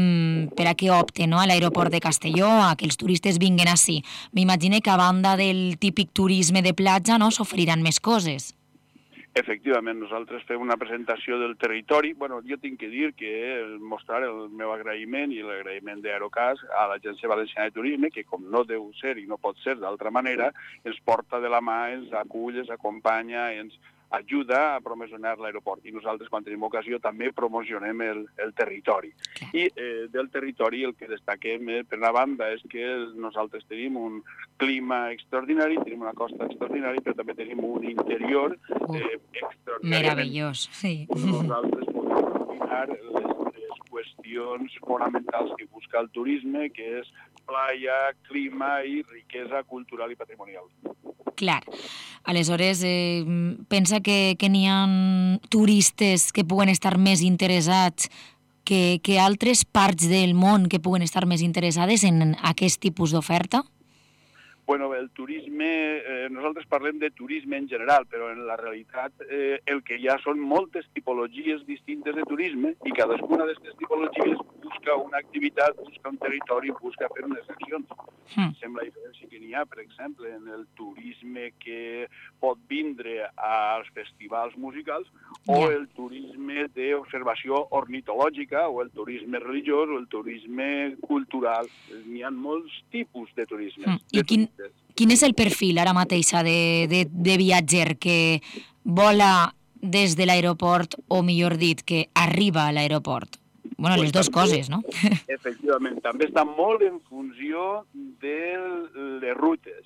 opte, no, a l'aeroport de Castelló, a que els turistes vinguen ací? M'imagino que a banda del típic turisme de platja, no, s'oferiran més coses. Efectivament, nosaltres fem una presentació del territori. Bueno, jo tinc que dir que mostrar el meu agraïment i l'agraïment d'Aerocas a l'Agència Valenciana de Turisme, que com no deu ser i no pot ser d'altra manera, ens porta de la mà, ens acull, ens acompanya, ens ajuda a promocionar l'aeroport. I nosaltres, quan tenim ocasió, també promocionem el territori. I del territori el que destaquem, per una banda, és que nosaltres tenim un clima extraordinari, tenim una costa extraordinària, però també tenim un interior extraordinari. Meravellós, sí. Nosaltres podem combinar les qüestions fonamentals que busca el turisme, que és playa, clima i riquesa cultural i patrimonial. Clar. Aleshores, pensa que n'hi ha turistes que puguen estar més interessats que altres parts del món que puguen estar més interessades en aquest tipus d'oferta? Bueno, el turisme, nosaltres parlem de turisme en general, però en la realitat el que hi ha són moltes tipologies distintes de turisme i cadascuna d'aquestes tipologies busca una activitat, busca un territori, busca fer unes accions. Sembla diferència que n'hi ha, per exemple, en el turisme que pot vindre als festivals musicals o el turisme d'observació ornitològica o el turisme religiós o el turisme cultural. N'hi ha molts tipus de turisme. I quin és el perfil ara mateix de viatger que vola des de l'aeroport o, millor dit, que arriba a l'aeroport? Bueno, les dues coses, no? Efectivament, també està molt en funció de les rutes.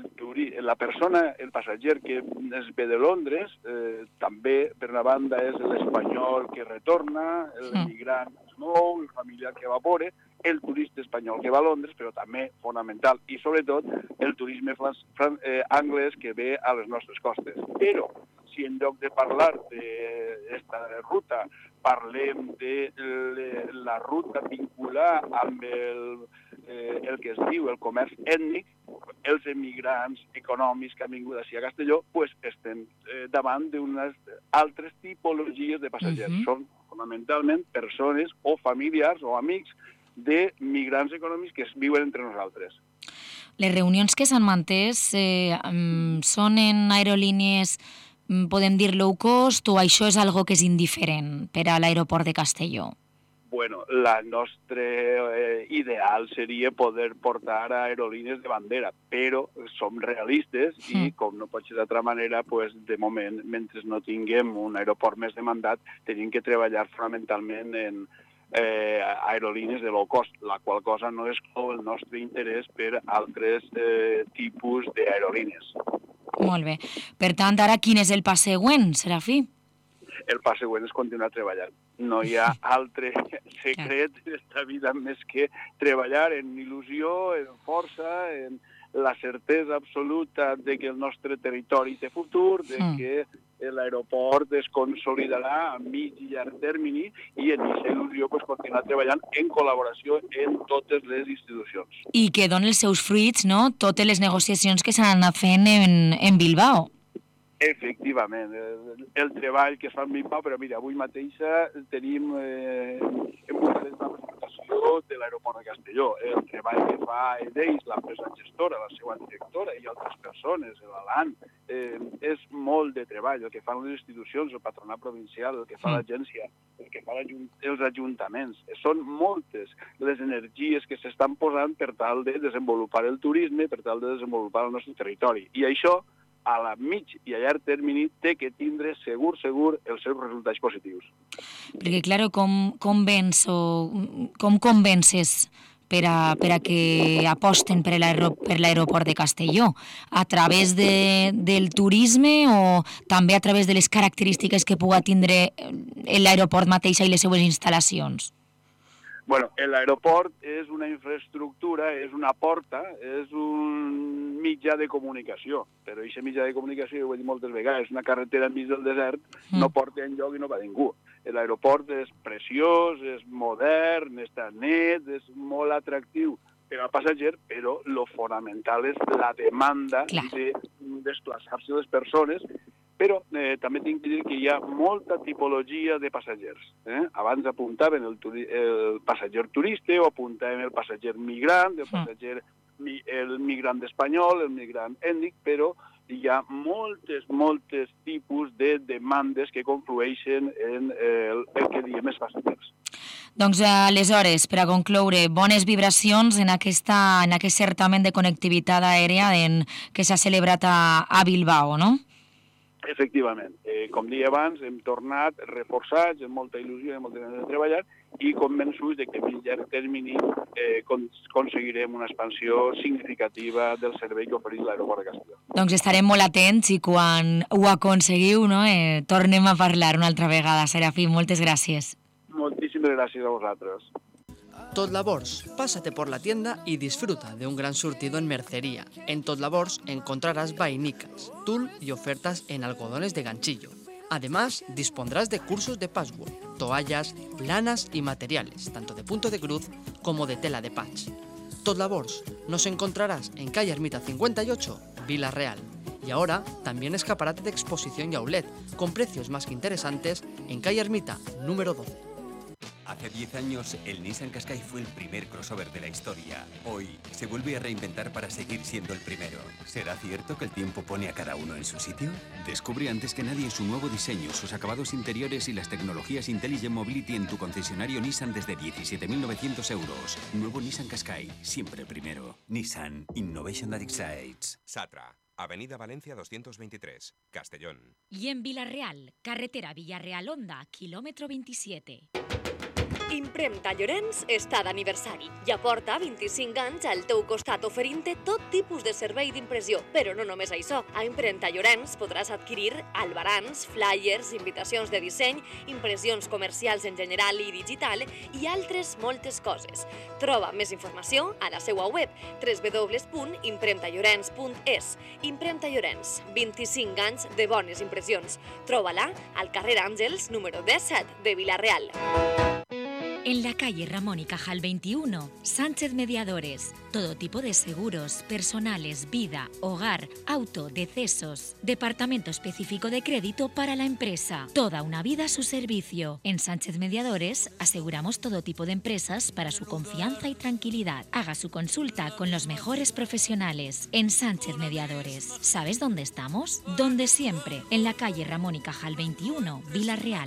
La persona, el passatger que es ve de Londres, també, per una banda, és l'espanyol que retorna, l'emigrant nou, el familiar que va a veure, el turista espanyol que va a Londres, però també fonamental, i sobretot el turisme anglès que ve a les nostres costes. Però, si en lloc de parlar d'esta ruta parlem de la ruta vinculada amb el que es diu el comerç ètnic, els emigrants econòmics que han vingut així a Castelló, doncs estem davant d'unes altres tipologies de passatgers. Són fonamentalment persones o familiars o amics de migrants econòmics que es viuen entre nosaltres. Les reunions que s'han mantès són en aerolínies, podem dir low cost, o això és algo que és indiferent per a l'aeroport de Castelló? Bueno, la nostra ideal seria poder portar aerolínies de bandera, però som realistes i, com no pot ser d'altra manera, de moment, mentre no tinguem un aeroport més demandat, tenim que treballar fonamentalment en aerolínees de low cost, la qual cosa no exclou el nostre interès per altres tipus d'aerolínees. Molt bé. Per tant, ara quin és el pas següent, Serafí? El pas següent és continuar treballant. No hi ha altre secret d'esta vida més que treballar en il·lusió, en força, en la certesa absoluta de que el nostre territori té futur, de que l'aeroport es consolidarà a mig i llarg termini i en aquesta il·lusió continuar treballant en col·laboració en totes les institucions. I que donen els seus fruits, no?, totes les negociacions que s'han anat fent en Bilbao. Efectivament, el treball que es fa en Bilbao, però mira, avui mateixa tenim en Bucarest la presentació de l'aeroport de Castelló. El treball que fa EDEIS, l'empresa gestora, la seva directora i altres persones, l'ALAN, és molt de treball. El que fan les institucions, el patronat provincial, el que fa l'agència, el que fan els ajuntaments. Són moltes les energies que s'estan posant per tal de desenvolupar el turisme, per tal de desenvolupar el nostre territori. I això, a la mig i a llarg termini, té que tindre segur els seus resultats positius. Perquè, clar, com convences per a que aposten per l'aeroport de Castelló? A través del turisme o també a través de les característiques que pugui tindre l'aeroport mateixa i les seues instal·lacions? Bueno, l'aeroport és una infraestructura, és una porta, és un mitjà de comunicació. Però aquest mitjà de comunicació, jo ho he dit moltes vegades, una carretera enmig del desert, no porta enlloc i no va ningú. L'aeroport és preciós, és modern, està net, és molt atractiu per al passatger, però el fonamental és la demanda de desplaçar-se de les persones. Però també tinc que dir que hi ha molta tipologia de passatgers. Abans apuntaven el passatger turista o apuntaven el passatger migrant, el migrant espanyol, el migrant ètnic, però hi ha moltes tipus de demandes que conflueixen en el que diem els passatgers. Doncs aleshores, per a concloure, bones vibracions en aquest certamen de connectivitat aèria que s'ha celebrat a Bilbao, no? Efectivament. Com deia abans, hem tornat reforçats, amb molta il·lusió i molta ganes de treballar i convençuts que a llarg termini aconseguirem una expansió significativa del servei que ofereix l'aeroport de Castelló. Doncs estarem molt atents i quan ho aconseguiu, tornem a parlar una altra vegada. Serafí, moltes gràcies. Moltíssimes gràcies a vosaltres. Tot Labors, pásate por la tienda y disfruta de un gran surtido en mercería. En Tot Labors encontrarás vainicas, tul y ofertas en algodones de ganchillo. Además, dispondrás de cursos de patchwork, toallas, lanas y materiales, tanto de punto de cruz como de tela de patch. Tot Labors, nos encontrarás en calle Ermita 58, Vila Real. Y ahora también escaparate de exposición y outlet, con precios más que interesantes en calle Ermita, número 12. Hace 10 años, el Nissan Qashqai fue el primer crossover de la historia. Hoy, se vuelve a reinventar para seguir siendo el primero. ¿Será cierto que el tiempo pone a cada uno en su sitio? Descubre antes que nadie su nuevo diseño, sus acabados interiores y las tecnologías Intelligent Mobility en tu concesionario Nissan desde 17.900 euros. Nuevo Nissan Qashqai, siempre el primero. Nissan Innovation that excites. Satra, Avenida Valencia 223, Castellón. I en Vila-real, carretera Villarreal-Onda, quilòmetre 27. Impremta Llorenç està d'aniversari i aporta 25 anys al teu costat oferint-te tot tipus de servei d'impressió. Però no només això. A Impremta Llorenç podràs adquirir albarans, flyers, invitacions de disseny, impressions comercials en general i digital i altres moltes coses. Troba més informació a la seva web www.impremtallorens.es. Impremta Llorenç, 25 anys de bones impressions. Troba-la al carrer Àngels, número 17 de Vila-real. En la calle Ramón y Cajal 21, Sánchez Mediadores. Todo tipo de seguros, personales, vida, hogar, auto, decesos. Departamento específico de crédito para la empresa. Toda una vida a su servicio. En Sánchez Mediadores aseguramos todo tipo de empresas para su confianza y tranquilidad. Haga su consulta con los mejores profesionales. En Sánchez Mediadores. ¿Sabes dónde estamos? Donde siempre. En la calle Ramón y Cajal 21, Vila-real.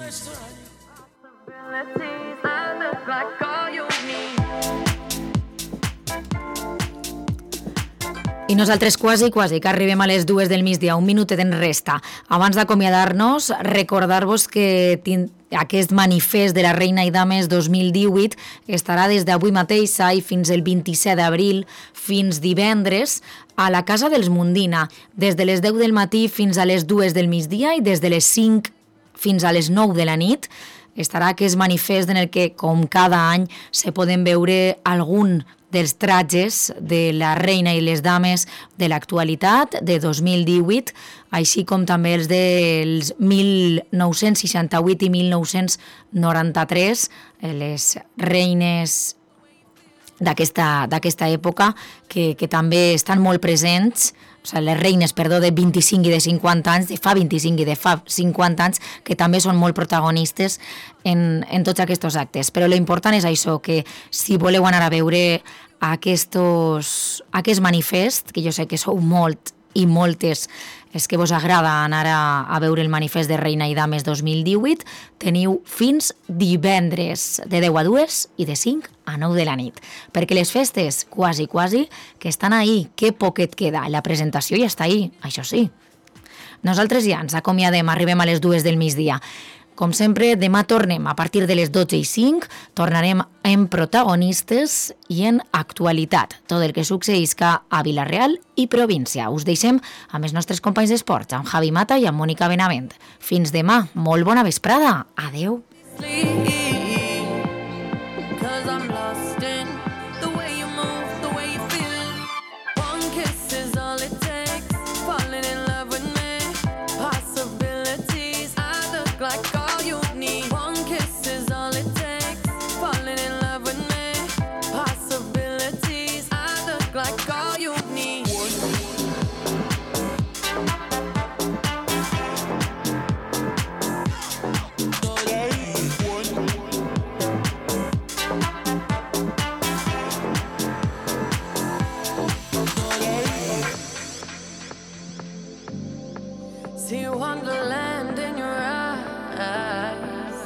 I nosaltres quasi que arribem a les 2 del migdia, un minutet en resta. Abans d'acomiadar-nos, recordar-vos que Aquest manifest de la Reina i Dames 2018 estarà des d'avui mateix i fins el 27 d'abril, fins divendres, a la Casa dels Mundina, des de les 10 del matí fins a les 2 del migdia i des de les 5 fins a les 9 de la nit. Estarà aquest manifest en el que, com cada any, se poden veure algun dels trajes de la reina i les dames de l'actualitat de 2018, així com també els dels 1968 i 1993, les reines d'aquesta època que també estan molt presents, o sigui, les reines, de 25 i de 50 anys, de fa 25 i de fa 50 anys, que també són molt protagonistes en tots aquests actes. Però l'important és això, que si voleu anar a veure aquest manifest, que jo sé que sou molt i moltes és que vos agrada anar a veure el manifest de Reina i Dames 2018, teniu fins divendres de 10 a 2 i de 5 a 9 de la nit. Perquè les festes, quasi, que estan ahí, que poquet queda. La presentació ja està ahí, això sí. Nosaltres ja ens acomiadem, arribem a les 2 del migdia. Com sempre, demà tornem a partir de les 12 i 5, tornarem en protagonistes i en actualitat, tot el que succeïsca a Vila-real i província. Us deixem amb els nostres companys d'esports, amb Javi Mata i amb Mònica Benavent. Fins demà, molt bona vesprada. Adeu. See wonderland in your eyes.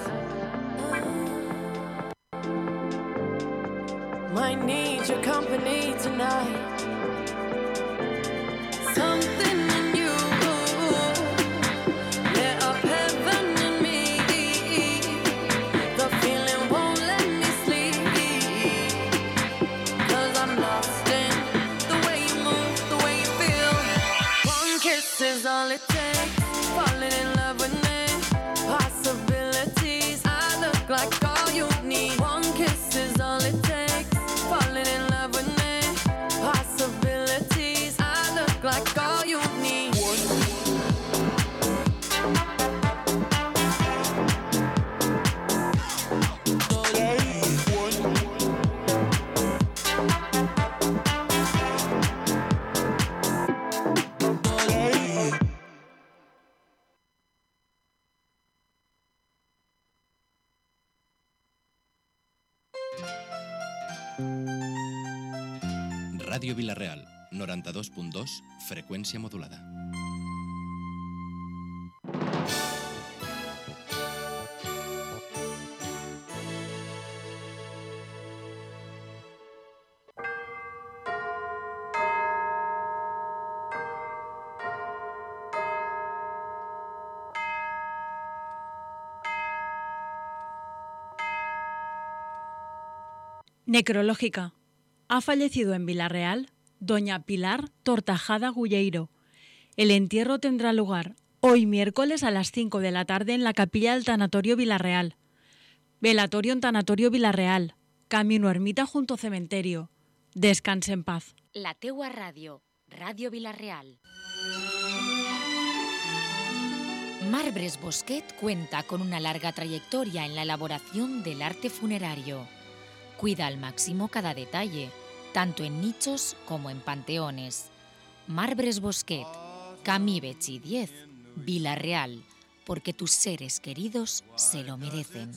Might need your company tonight. Something in you lit up heaven in me. The feeling won't let me sleep, 'cause I'm lost in the way you move, the way you feel. One kiss is all it takes. Falling in love with me, possibilities. I look like all you need. One kiss is all it takes. Falling in love with me, possibilities. I look like all you need. Ràdio Vila-real, 92.2, freqüència modulada. Necrológica. Ha fallecido en Vila-real doña Pilar Tortajada Gulleiro. El entierro tendrá lugar hoy miércoles a las 5 de la tarde en la capilla del Tanatorio Vila-real. Velatorio en Tanatorio Vila-real. Camino Ermita junto cementerio. Descanse en paz. La teua ràdio, Ràdio Vila-real. Marbres Bosquet cuenta con una larga trayectoria en la elaboración del arte funerario. Cuida al máximo cada detalle, tanto en nichos como en panteones. Marbres Bosquet, Camí Betxí 10, Vila-real, porque tus seres queridos se lo merecen.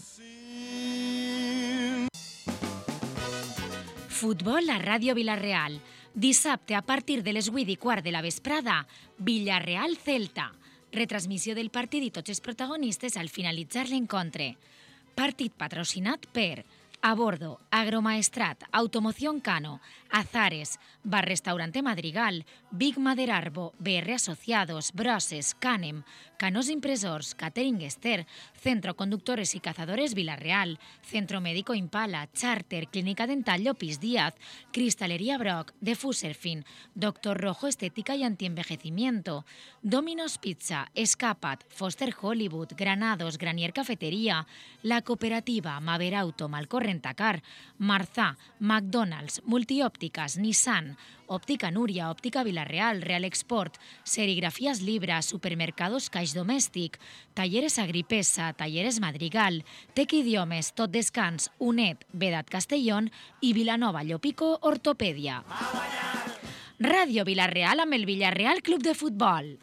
Futbol a Ràdio Vila-real. Dissabte, a partir de les 8:15 de la vesprada, Vila-real-Celta. Retransmissió del partit i tots els protagonistes al finalitzar l'encontre. Partit patrocinat per A bordo, Agromaestrat, Automoción Cano, Azares, Bar Restaurante Madrigal, Big Maderarbo, BR Asociados, Broses, Canem, Canos Impresors, Catering Esther, Centro Conductores y Cazadores Villarreal, Centro Médico Impala, Charter, Clínica Dental Llopis Díaz, Cristalería Brock, Defuserfin, Doctor Rojo Estética y Antienvejecimiento, Domino's Pizza, Escapat, Foster Hollywood, Granados, Granier Cafetería, La Cooperativa, Maverauto, Malcorre Rentacar, Marzà, McDonald's, Multiópticas, Nissan, Óptica Núria, Óptica Villarreal, Real Export, Serigrafías Libra, Supermercados Caix Domèstic, Talleres Agripesa, Talleres Madrigal, Tec Idiomes, Tot Descans, UNED, Vedat Castellón i Vilanova Llopico Ortopèdia. Ràdio Villarreal amb el Villarreal Club de Futbol.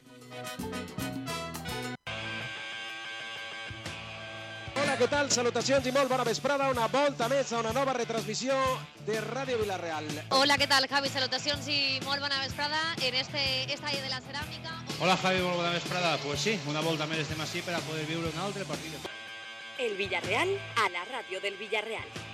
Hola, què tal? Salutacions i molt bona vesprada. Una volta més a una nova retransmissió de Ràdio Villarreal. Hola, què tal, Javi? Salutacions i molt bona vesprada en este estadi de la Ceràmica. Hola, Javi, molt bona vesprada. Pues sí, una volta més estem així per a poder viure un altre partit. El Villarreal a la ràdio del Villarreal.